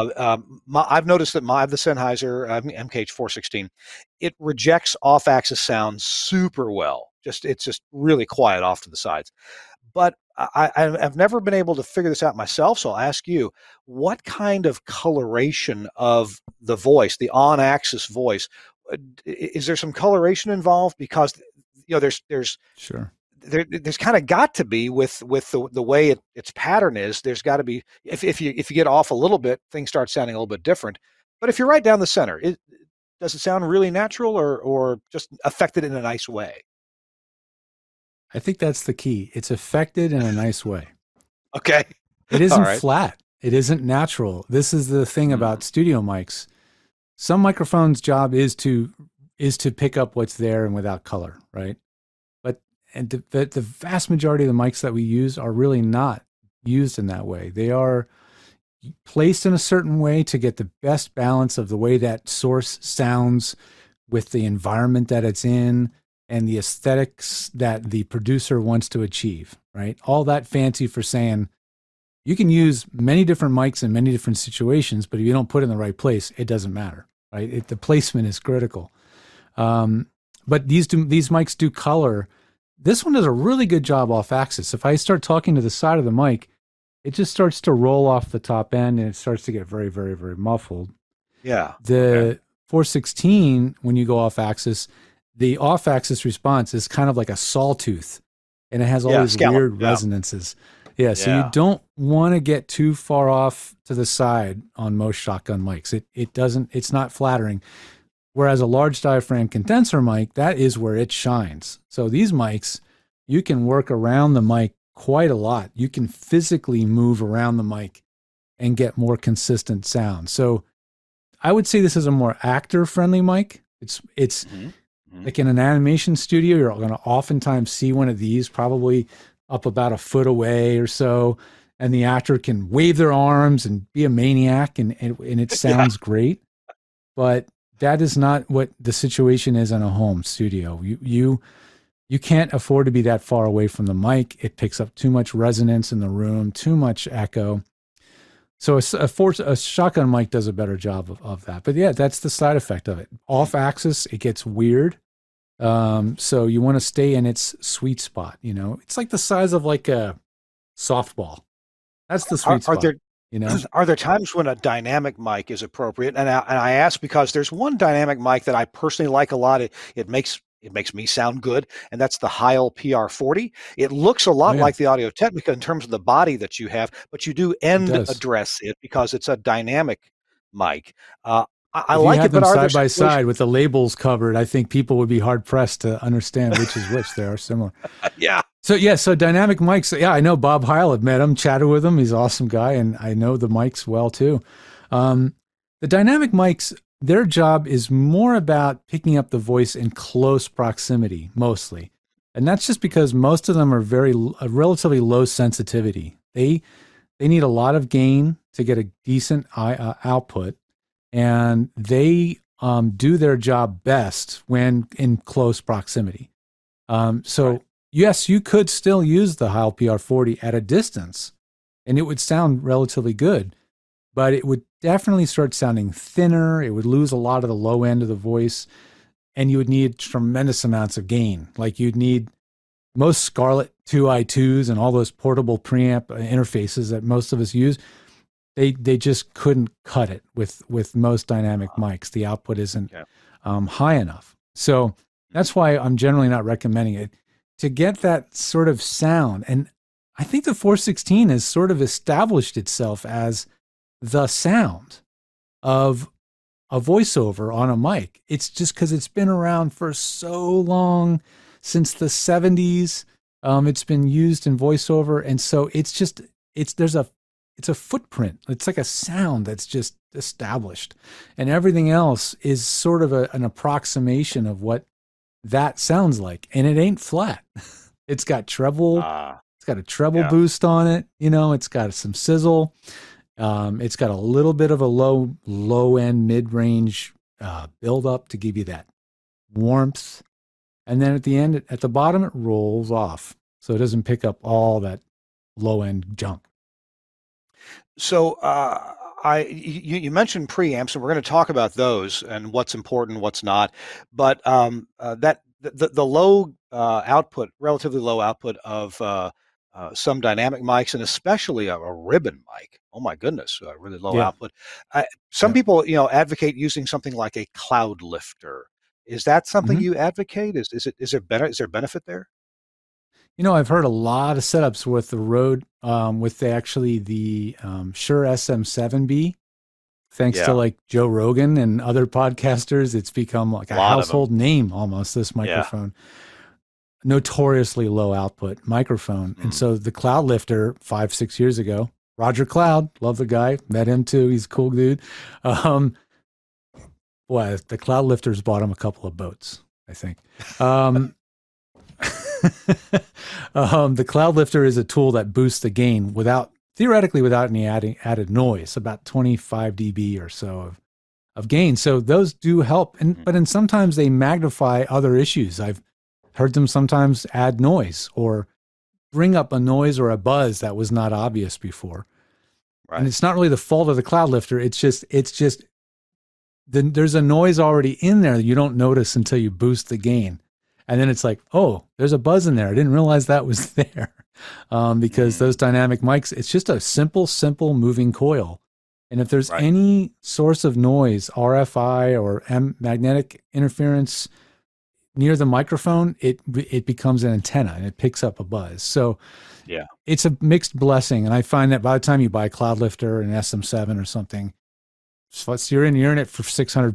I've noticed that I have the Sennheiser MKH416. It rejects off-axis sound super well. It's just really quiet off to the sides. But I've never been able to figure this out myself, so I'll ask you, what kind of coloration of the voice, the on-axis voice, is there some coloration involved? Because there's kind of got to be with the way its pattern is. There's got to be if you get off a little bit, things start sounding a little bit different. But if you're right down the center, does it sound really natural or just affected in a nice way? I think that's the key. It's affected in a nice way. Okay. It isn't All right. flat. It isn't natural. This is the thing about studio mics. Some microphones' job is to pick up what's there and without color, right? But the vast majority of the mics that we use are really not used in that way. They are placed in a certain way to get the best balance of the way that source sounds with the environment that it's in and the aesthetics that the producer wants to achieve, right? All that fancy for saying you can use many different mics in many different situations, but if you don't put it in the right place, it doesn't matter, right? The placement is critical. But these mics do color. This one does a really good job off axis. If I start talking to the side of the mic, it just starts to roll off the top end and it starts to get very, very, very muffled. Yeah. The 416, when you go off axis, the off axis response is kind of like a sawtooth and it has all these weird resonances. Yeah, so you don't want to get too far off to the side on most shotgun mics. It's not flattering. Whereas a large diaphragm condenser mic, that is where it shines. So these mics, you can work around the mic quite a lot. You can physically move around the mic and get more consistent sound. So I would say this is a more actor-friendly mic. It's like in an animation studio, you're going to oftentimes see one of these probably up about a foot away or so, and the actor can wave their arms and be a maniac, and it sounds great. But that is not what the situation is in a home studio. You can't afford to be that far away from the mic. It picks up too much resonance in the room, too much echo. So a shotgun mic does a better job of that. But yeah, that's the side effect of it. Off axis, it gets weird. So you want to stay in its sweet spot. You know, it's like the size of like a softball. That's the sweet spot. Are there times when a dynamic mic is appropriate? And I ask because there's one dynamic mic that I personally like a lot. It makes me sound good, and that's the Heil PR40. It looks a lot like the Audio Technica in terms of the body that you have, but you do end address it because it's a dynamic mic. I like it, but side by side with the labels covered, I think people would be hard pressed to understand which is which. They are similar. Yeah. So dynamic mics. Yeah, I know Bob Heil. I've met him, chatted with him. He's an awesome guy, and I know the mics well too. The dynamic mics, their job is more about picking up the voice in close proximity, mostly, and that's just because most of them are relatively low sensitivity. They need a lot of gain to get a decent output. And they do their job best when in close proximity. Yes, you could still use the Heil PR40 at a distance, and it would sound relatively good, but it would definitely start sounding thinner. It would lose a lot of the low end of the voice, and you would need tremendous amounts of gain. Like you'd need most Scarlett 2i2s and all those portable preamp interfaces that most of us use. They just couldn't cut it with most dynamic mics. The output isn't high enough. So that's why I'm generally not recommending it. To get that sort of sound, and I think the 416 has sort of established itself as the sound of a voiceover on a mic. It's just because it's been around for so long, since the 70s. It's been used in voiceover, and so it's a footprint. It's like a sound that's just established. And everything else is sort of an approximation of what that sounds like. And it ain't flat. It's got treble. It's got a treble boost on it. It's got some sizzle. It's got a little bit of a low end, mid-range build up to give you that warmth. And then at the end, at the bottom, it rolls off. So it doesn't pick up all that low end junk. So you mentioned preamps, and we're going to talk about those and what's important, what's not. But the low output, relatively low output of some dynamic mics, and especially a ribbon mic. Oh my goodness, really low output. Some people, advocate using something like a cloud lifter. Is that something you advocate? Is there benefit there? I've heard a lot of setups with the Rode, with the Shure SM7B. Thanks to like Joe Rogan and other podcasters, it's become like a household name almost, this microphone. notoriously low output microphone. And so the Cloud Lifter 5-6 years ago, Roger Cloud, love the guy, met him too. He's a cool dude. Boy, the Cloud Lifters bought him a couple of boats, I think. The Cloud Lifter is a tool that boosts the gain theoretically without any added noise, about 25 dB or so of gain. So those do help. But sometimes they magnify other issues. I've heard them sometimes add noise or bring up a noise or a buzz that was not obvious before. Right. And it's not really the fault of the Cloud Lifter. It's just there's a noise already in there that you don't notice until you boost the gain. And then it's like, oh, there's a buzz in there. I didn't realize that was there. Because those dynamic mics, it's just a simple moving coil. And if there's any source of noise, RFI or magnetic interference near the microphone, it becomes an antenna and it picks up a buzz. So it's a mixed blessing. And I find that by the time you buy a Cloud Lifter, an SM7 or something, so you're in it for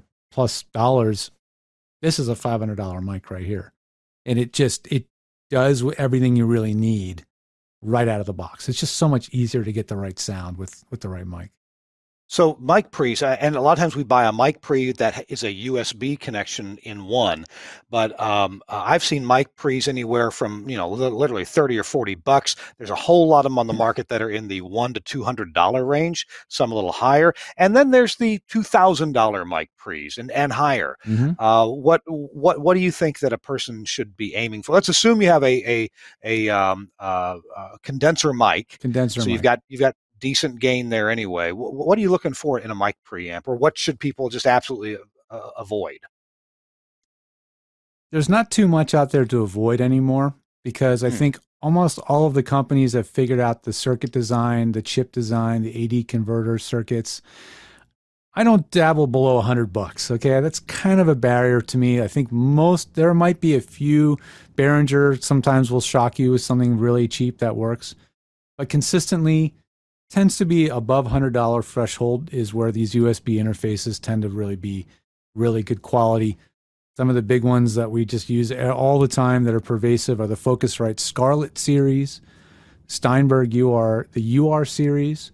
$600+. This is a $500 mic right here. And it does everything you really need right out of the box. It's just so much easier to get the right sound with the right mic. So mic pre's, and a lot of times we buy a mic pre that is a USB connection in one, but I've seen mic pre's anywhere from literally $30 or $40. There's a whole lot of them on the market that are in the $100 to $200 range, some a little higher, and then there's the $2,000 mic pre's and higher. Mm-hmm. What do you think that a person should be aiming for? Let's assume you have a condenser mic. So you've got decent gain there anyway. What are you looking for in a mic preamp, or what should people just absolutely avoid? There's not too much out there to avoid anymore, because I think almost all of the companies have figured out the circuit design, the chip design, the AD converter circuits. I don't dabble below $100. Okay, that's kind of a barrier to me. I think there might be a few. Behringer sometimes will shock you with something really cheap that works, but consistently tends to be above $100 threshold is where these USB interfaces tend to really be really good quality. Some of the big ones that we just use all the time that are pervasive are the Focusrite Scarlett series, Steinberg the UR series.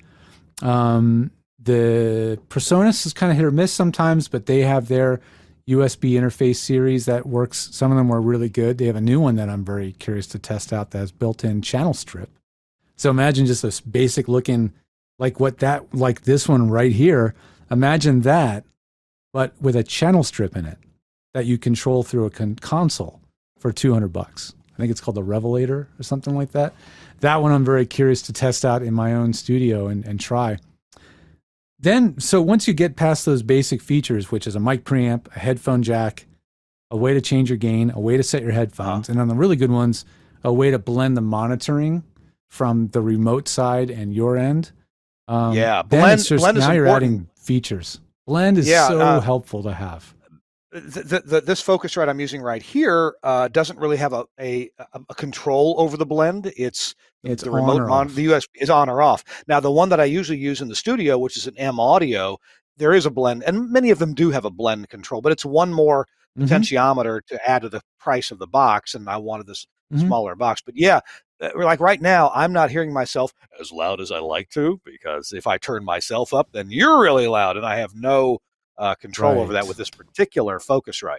The PreSonus is kind of hit or miss sometimes, but they have their USB interface series that works. Some of them are really good. They have a new one that I'm very curious to test out that has built-in channel strip. So imagine just a basic looking, like this one right here. Imagine that, but with a channel strip in it that you control through a console for $200. I think it's called the Revelator or something like that. That one I'm very curious to test out in my own studio and try. Then, so once you get past those basic features, which is a mic preamp, a headphone jack, a way to change your gain, a way to set your headphones, and on the really good ones, a way to blend the monitoring from the remote side and your end. Blend is now you're important. Adding features. Blend is so helpful to have. This Focusrite I'm using right here doesn't really have a control over the blend. It's the remote the USB is on or off. Now the one that I usually use in the studio, which is an M Audio, there is a blend, and many of them do have a blend control, but it's one more potentiometer to add to the price of the box, and I wanted this smaller box. But like right now, I'm not hearing myself as loud as I like to, because if I turn myself up, then you're really loud, and I have no control over that with this particular Focusrite.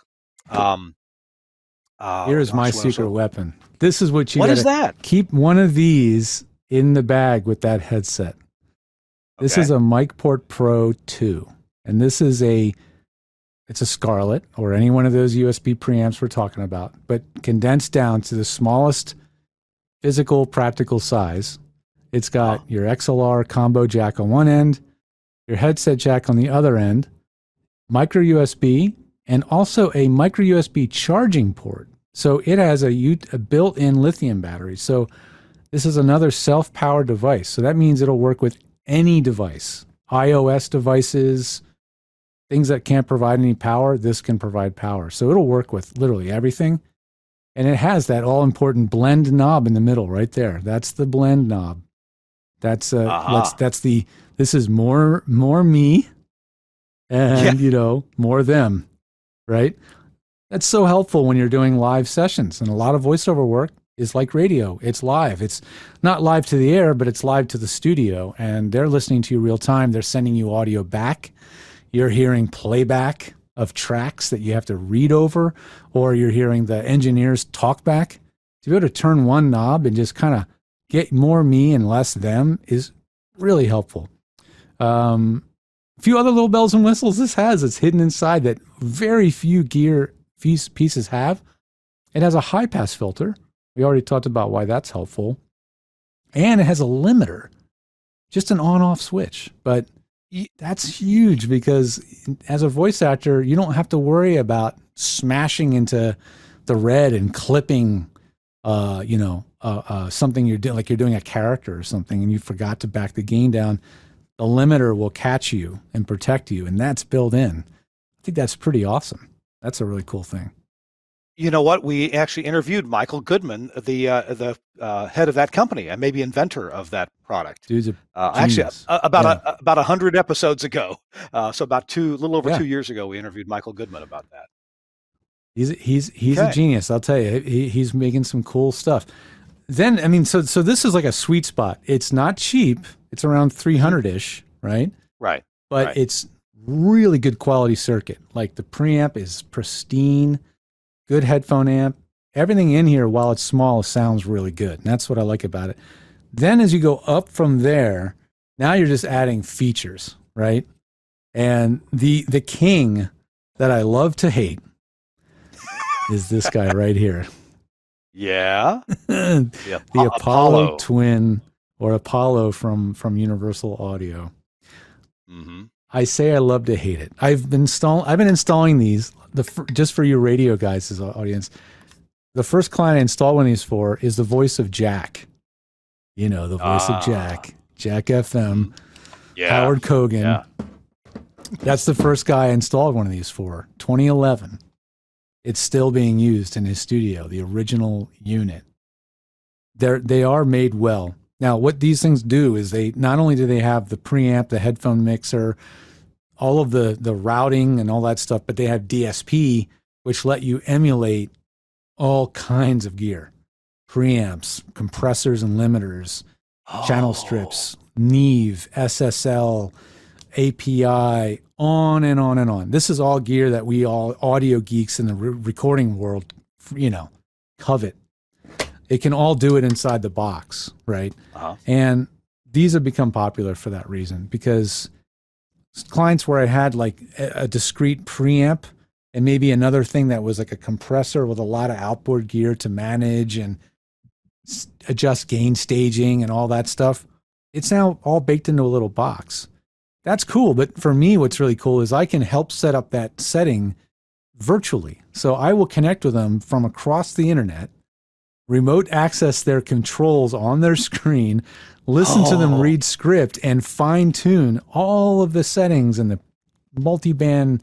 Here's my secret weapon. This is what you What is that? Keep one of these in the bag with that headset. This is a MicPort Pro 2, and this is it's a Scarlett or any one of those USB preamps we're talking about, but condensed down to the smallest physical, practical size. It's got your XLR combo jack on one end, your headset jack on the other end, micro USB, and also a micro USB charging port. So it has a built-in lithium battery. So this is another self-powered device. So that means it'll work with any device, iOS devices, things that can't provide any power. This can provide power. So it'll work with literally everything. And it has that all-important blend knob in the middle right there. That's the blend knob. This is more me and, more them, right? That's so helpful when you're doing live sessions. And a lot of voiceover work is like radio. It's live. It's not live to the air, but it's live to the studio. And they're listening to you real time. They're sending you audio back. You're hearing playback of tracks that you have to read over, or you're hearing the engineers talk back. To be able to turn one knob and just kind of get more me and less them is really helpful. A few other little bells and whistles this has. It's hidden inside that very few gear pieces have. It has a high pass filter. We already talked about why that's helpful. And it has a limiter, just an on-off switch. But that's huge because as a voice actor, you don't have to worry about smashing into the red and clipping, something you're doing, like you're doing a character or something, and you forgot to back the gain down. The limiter will catch you and protect you, and that's built in. I think that's pretty awesome. That's a really cool thing. You know what? We actually interviewed Michael Goodman, the head of that company and maybe inventor of that product. Dude's a actually about 100 episodes ago. So about a little over 2 years ago, we interviewed Michael Goodman about that. He's a genius. I'll tell you, he's making some cool stuff. Then, I mean, so this is like a sweet spot. It's not cheap. It's around 300-ish, right? Right. But it's really good quality circuit. Like the preamp is pristine, good headphone amp. Everything in here, while it's small, sounds really good. And that's what I like about it. Then as you go up from there, now you're just adding features, right? And the king that I love to hate is this guy right here. Yeah. The Apollo Twin, or Apollo from Universal Audio. Mm-hmm. I say I love to hate it. I've been installing these just for you radio guys' audience. The first client I installed one of these for is the voice of Jack. You know, the voice of Jack FM, Howard Kogan. Yeah. That's the first guy I installed one of these for, 2011. It's still being used in his studio, the original unit. They are made well. Now, what these things do is not only do they have the preamp, the headphone mixer, all of the routing and all that stuff, but they have DSP, which let you emulate all kinds of gear. Preamps, compressors and limiters, channel strips, Neve, SSL, API, on and on and on. This is all gear that we all audio geeks in the recording world, covet. It can all do it inside the box, right? Uh-huh. And these have become popular for that reason, because clients where I had like a discrete preamp and maybe another thing that was like a compressor with a lot of outboard gear to manage and adjust gain staging and all that stuff, it's now all baked into a little box. That's cool. But for me, what's really cool is I can help set up that setting virtually. So I will connect with them from across the internet, remote access their controls on their screen, listen to them read script, and fine tune all of the settings and the multi-band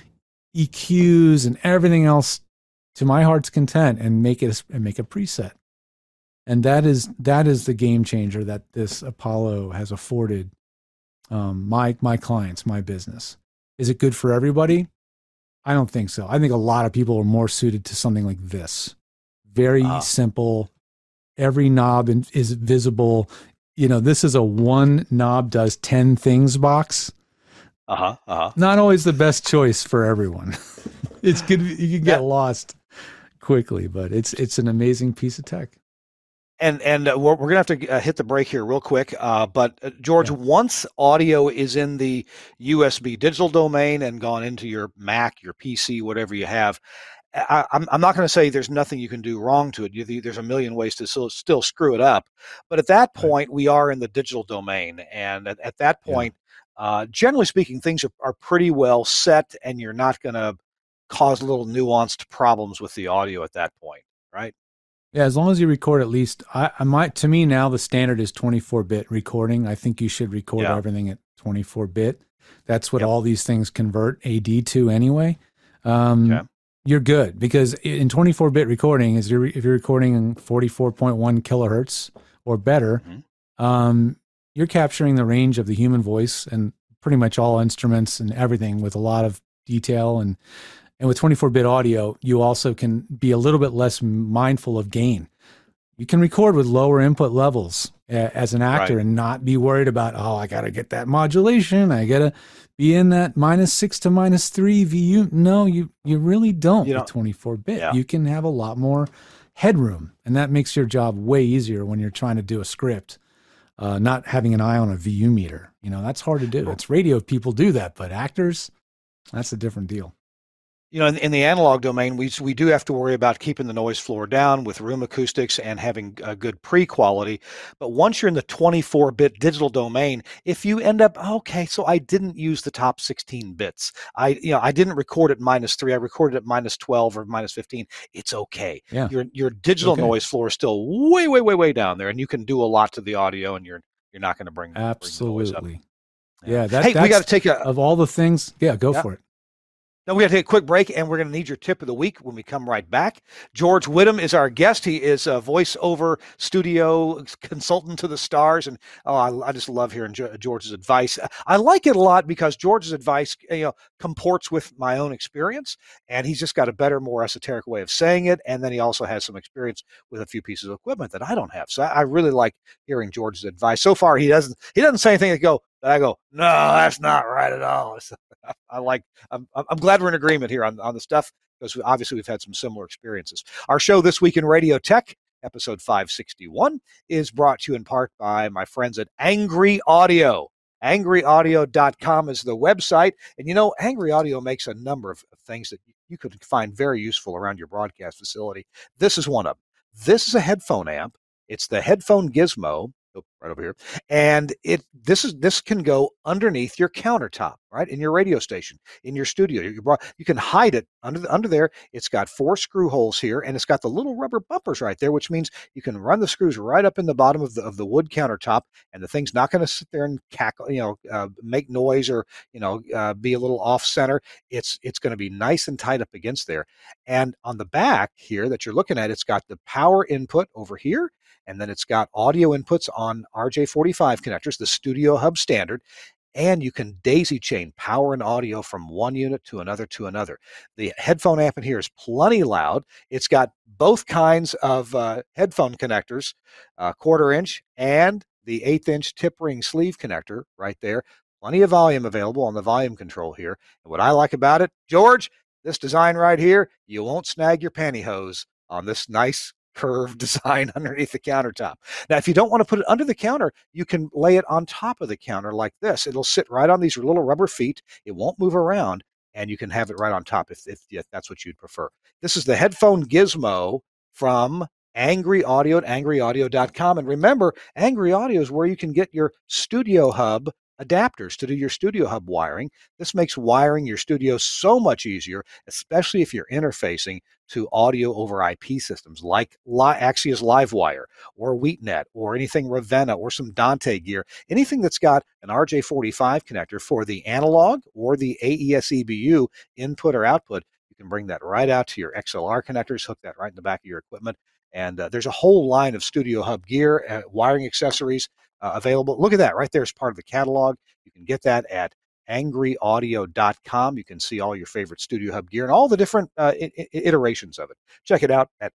EQs and everything else to my heart's content, and make a preset. And that is the game changer that this Apollo has afforded my clients, my business. Is it good for everybody? I don't think so. I think a lot of people are more suited to something like this. Very simple. Every knob is visible. This is a one knob does 10 things box. Not always the best choice for everyone. It's good. You can get lost quickly, but it's an amazing piece of tech. And we're going to have to hit the break here real quick. But George, once audio is in the USB digital domain and gone into your Mac, your PC, whatever you have, I'm not going to say there's nothing you can do wrong to it. There's a million ways to still screw it up. But at that point, we are in the digital domain. And at that point, generally speaking, things are pretty well set, and you're not going to cause little nuanced problems with the audio at that point, right? Yeah, as long as you record at least, to me now the standard is 24-bit recording. I think you should record everything at 24-bit. That's what all these things convert AD to anyway. You're good, because in 24-bit recording, if you're recording in 44.1 kilohertz or better, you're capturing the range of the human voice and pretty much all instruments and everything with a lot of detail, and And with 24-bit audio, you also can be a little bit less mindful of gain. You can record with lower input levels as an actor and not be worried about, oh, I got to get that modulation. I got to be in that -6 to -3 VU. No, you really don't with 24-bit. Yeah. You can have a lot more headroom, and that makes your job way easier when you're trying to do a script, not having an eye on a VU meter. That's hard to do. It's radio people do that, but actors, that's a different deal. In the analog domain, we do have to worry about keeping the noise floor down with room acoustics and having a good pre-quality. But once you're in the 24-bit digital domain, if you end up, so I didn't use the top 16 bits. I didn't record at -3. I recorded at -12 or -15. It's okay. Yeah. Your digital noise floor is still way, way, way, way down there, and you can do a lot to the audio, and you're not going to bring the noise up. Yeah. Hey, we got to take of all the things. Yeah, go for it. Now, we got to take a quick break, and we're going to need your tip of the week when we come right back. George Whittam is our guest. He is a voiceover studio consultant to the stars, and I just love hearing George's advice. I like it a lot because George's advice comports with my own experience, and he's just got a better, more esoteric way of saying it, and then he also has some experience with a few pieces of equipment that I don't have. So I really like hearing George's advice. So far, he doesn't say anything that I go, no, that's not right at all. I'm glad we're in agreement here on the stuff, because obviously we've had some similar experiences. Our show This Week in Radio Tech, episode 561, is brought to you in part by my friends at Angry Audio. AngryAudio.com is the website. And Angry Audio makes a number of things that you could find very useful around your broadcast facility. This is one of them. This is a headphone amp. It's the Headphone Gizmo. Right over here, and this can go underneath your countertop, right, in your radio station, in your studio. You can hide it under there. It's got 4 screw holes here, and it's got the little rubber bumpers right there, which means you can run the screws right up in the bottom of the wood countertop, and the thing's not going to sit there and cackle, make noise or be a little off center. It's going to be nice and tight up against there. And on the back here that you're looking at, it's got the power input over here. And then it's got audio inputs on RJ45 connectors, the Studio Hub standard, and you can daisy chain power and audio from one unit to another to another. The headphone amp in here is plenty loud. It's got both kinds of headphone connectors, 1/4 inch and the 1/8 inch tip ring sleeve connector right there. Plenty of volume available on the volume control here. And what I like about it, George, this design right here, you won't snag your pantyhose on this nice curved design underneath the countertop. Now, if you don't want to put it under the counter, you can lay it on top of the counter like this. It'll sit right on these little rubber feet. It won't move around, and you can have it right on top if that's what you'd prefer. This is the Headphone Gizmo from Angry Audio at angryaudio.com. And remember, Angry Audio is where you can get your Studio Hub adapters to do your Studio Hub wiring. This makes wiring your studio so much easier, especially if you're interfacing to audio over IP systems like Axia's Livewire or WheatNet or anything Ravenna or some Dante gear, anything that's got an RJ45 connector for the analog or the AES EBU input or output. You can bring that right out to your XLR connectors, hook that right in the back of your equipment. And there's a whole line of Studio Hub gear, wiring accessories available. Look at that right there as part of the catalog. You can get that at angryaudio.com. You can see all your favorite Studio Hub gear and all the different iterations of it. Check it out at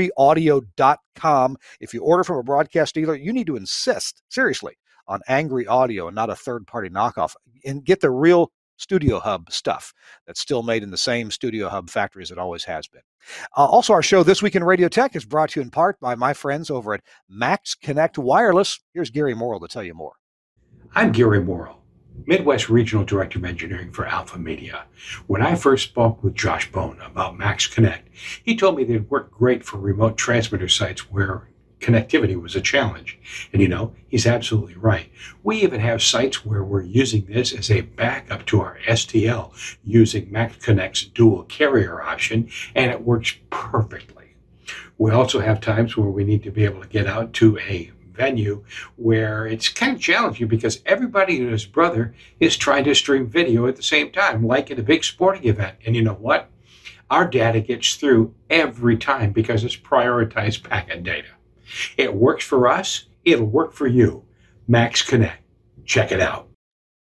angryaudio.com. If you order from a broadcast dealer, you need to insist, seriously, on Angry Audio and not a third-party knockoff, and get the real Studio Hub stuff that's still made in the same Studio Hub factory as it always has been. Also, our show This Week in Radio Tech is brought to you in part by my friends over at Max Connect Wireless. Here's Gary Morrill to tell you more. I'm Gary Morrill, Midwest Regional Director of Engineering for Alpha Media. When I first spoke with Josh Bone about Max Connect, he told me they'd work great for remote transmitter sites where connectivity was a challenge. And he's absolutely right. We even have sites where we're using this as a backup to our STL using Max Connect's dual carrier option, and it works perfectly. We also have times where we need to be able to get out to a venue where it's kind of challenging because everybody and his brother is trying to stream video at the same time, like at a big sporting event. And you know what? Our data gets through every time because it's prioritized packet data. It works for us. It'll work for you. Max Connect. Check it out.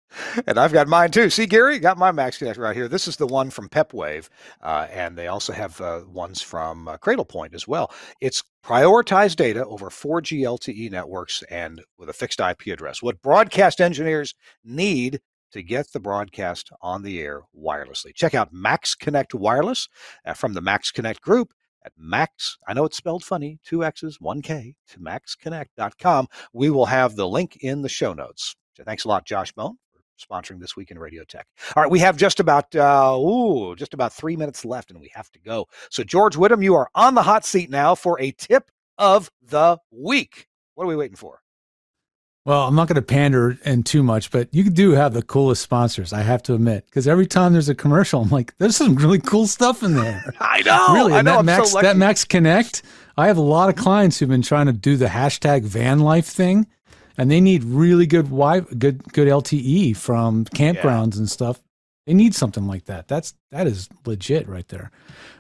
And I've got mine too. See, Gary, got my Max Connect right here. This is the one from PepWave, and they also have ones from Cradlepoint as well. It's prioritized data over 4G LTE networks and with a fixed IP address. What broadcast engineers need to get the broadcast on the air wirelessly. Check out Max Connect Wireless from the Max Connect Group at Max. I know it's spelled funny, 2 X's, 1 K, to maxconnect.com. We will have the link in the show notes. So thanks a lot, Josh Bone, sponsoring This Week in Radio Tech. All right, we have just about 3 minutes left, and we have to go. So, George Whittam, you are on the hot seat now for a tip of the week. What are we waiting for? Well, I'm not going to pander in too much, but you do have the coolest sponsors, I have to admit, because every time there's a commercial, I'm like, there's some really cool stuff in there. I know. Really, I know. That Max Connect, I have a lot of clients who've been trying to do the hashtag van life thing, and they need really good LTE from campgrounds and stuff. They need something like that. That is legit right there.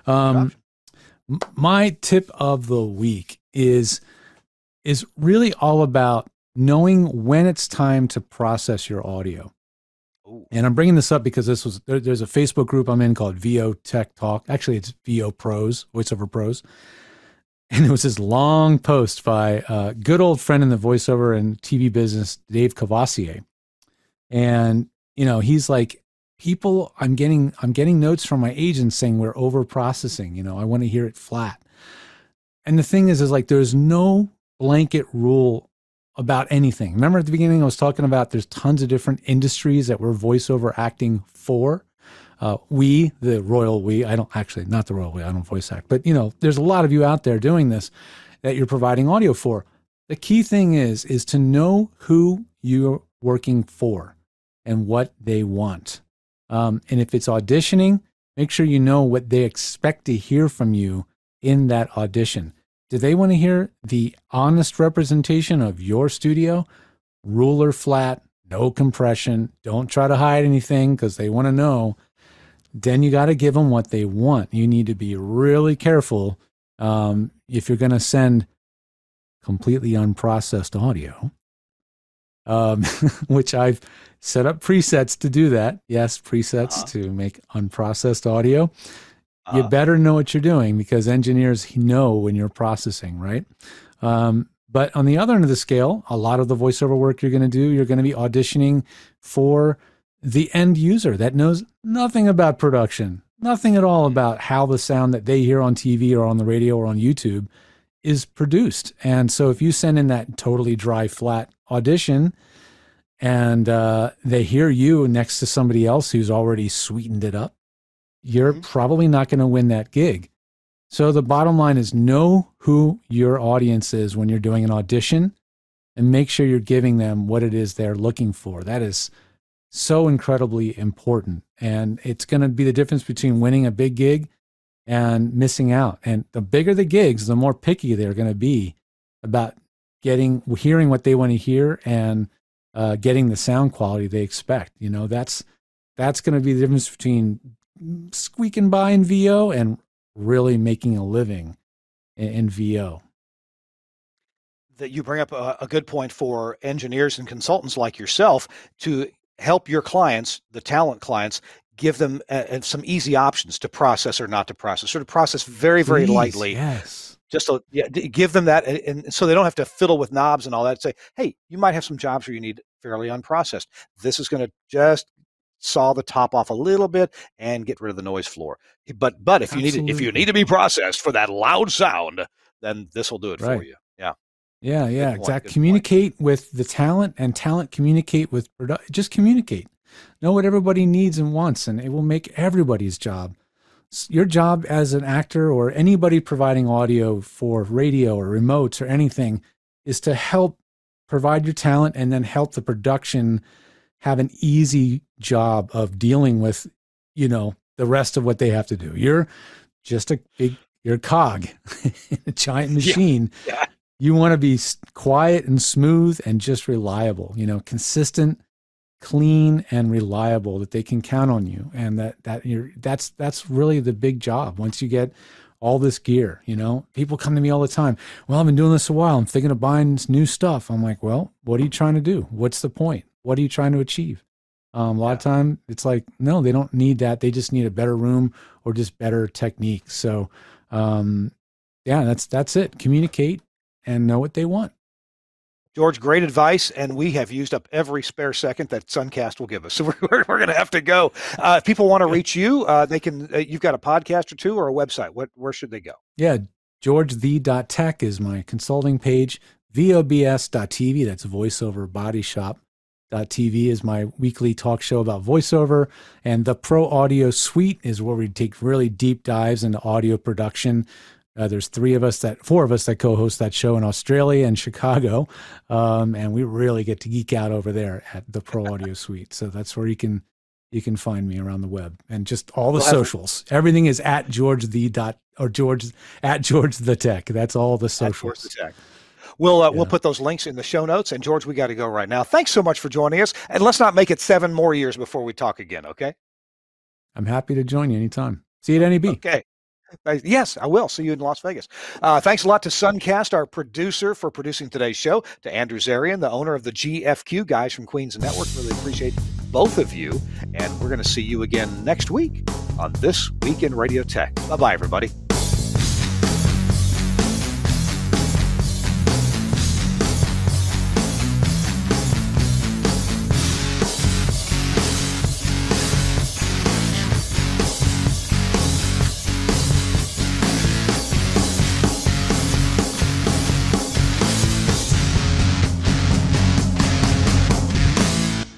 My tip of the week is really all about knowing when it's time to process your audio. Ooh. And I'm bringing this up because there's a Facebook group I'm in called VO Tech Talk. Actually, it's VO Pros, VoiceOver Pros. And it was this long post by a good old friend in the voiceover and TV business, Dave Cavassier. And, he's like, I'm getting notes from my agents saying we're over processing. I want to hear it flat. And the thing is like, there's no blanket rule about anything. Remember at the beginning, I was talking about there's tons of different industries that we're voiceover acting for. The royal we, not the royal we, I don't voice act, but there's a lot of you out there doing this that you're providing audio for. The key thing is to know who you're working for and what they want. And if it's auditioning, make sure you know what they expect to hear from you in that audition. Do they want to hear the honest representation of your studio? Ruler flat, no compression. Don't try to hide anything because they want to know. Then you got to give them what they want. You need to be really careful if you're going to send completely unprocessed audio, which I've set up presets to do that. Yes, presets to make unprocessed audio. You better know what you're doing because engineers know when you're processing, right? But on the other end of the scale, a lot of the voiceover work you're going to be auditioning for the end user that knows nothing about production, nothing at all about how the sound that they hear on TV or on the radio or on YouTube is produced. And so if you send in that totally dry, flat audition and they hear you next to somebody else who's already sweetened it up, you're probably not going to win that gig. So the bottom line is know who your audience is when you're doing an audition and make sure you're giving them what it is they're looking for. That is so incredibly important. And it's going to be the difference between winning a big gig and missing out. And the bigger the gigs, the more picky they're going to be about hearing what they want to hear and getting the sound quality they expect. That's going to be the difference between squeaking by in VO and really making a living in VO. That you bring up a good point for engineers and consultants like yourself to help your clients, the talent clients, give them some easy options to process or not to process, or to process very, very lightly. Yes. Just to give them that, and so they don't have to fiddle with knobs and all that. Say, hey, you might have some jobs where you need fairly unprocessed. This is going to just saw the top off a little bit and get rid of the noise floor. But if you need to be processed for that loud sound, then this will do it for you. Yeah. Yeah, exactly. Communicate with the talent, and talent communicate with just communicate. Know what everybody needs and wants, and it will make everybody's job. Your job as an actor or anybody providing audio for radio or remotes or anything is to help provide your talent and then help the production have an easy job of dealing with, the rest of what they have to do. You're just you're a cog in a giant machine. Yeah. You want to be quiet and smooth and just reliable, consistent, clean and reliable, that they can count on you. And that's really the big job. Once you get all this gear, people come to me all the time. Well, I've been doing this a while. I'm thinking of buying new stuff. I'm like, well, what are you trying to do? What's the point? What are you trying to achieve? A lot of time it's like, no, they don't need that. They just need a better room or just better technique. So, that's it. Communicate and know what they want. George, great advice, and we have used up every spare second that Suncast will give us. So we're going to have to go. If people want to reach you, they can. You've got a podcast or two or a website. Where should they go? Yeah, GeorgeThe.tech is my consulting page. VOBS.tv, that's Voiceover Body Shop.tv is my weekly talk show about voiceover. And the Pro Audio Suite is where we take really deep dives into audio production. There's four of us that co-host that show in Australia and Chicago. And we really get to geek out over there at the Pro Audio Suite. So that's where you can find me around the web, and just all the socials. Everything is at George the Tech. That's all the socials. At George the Tech. We'll put those links in the show notes. And George, we got to go right now. Thanks so much for joining us. And let's not make it 7 more years before we talk again. Okay. I'm happy to join you anytime. See you at NAB. Okay. Yes, I will. See you in Las Vegas. Thanks a lot to Suncast, our producer, for producing today's show, to Andrew Zarian, the owner of the GFQ, guys from Queens Network. Really appreciate both of you. And we're going to see you again next week on This Week in Radio Tech. Bye-bye, everybody.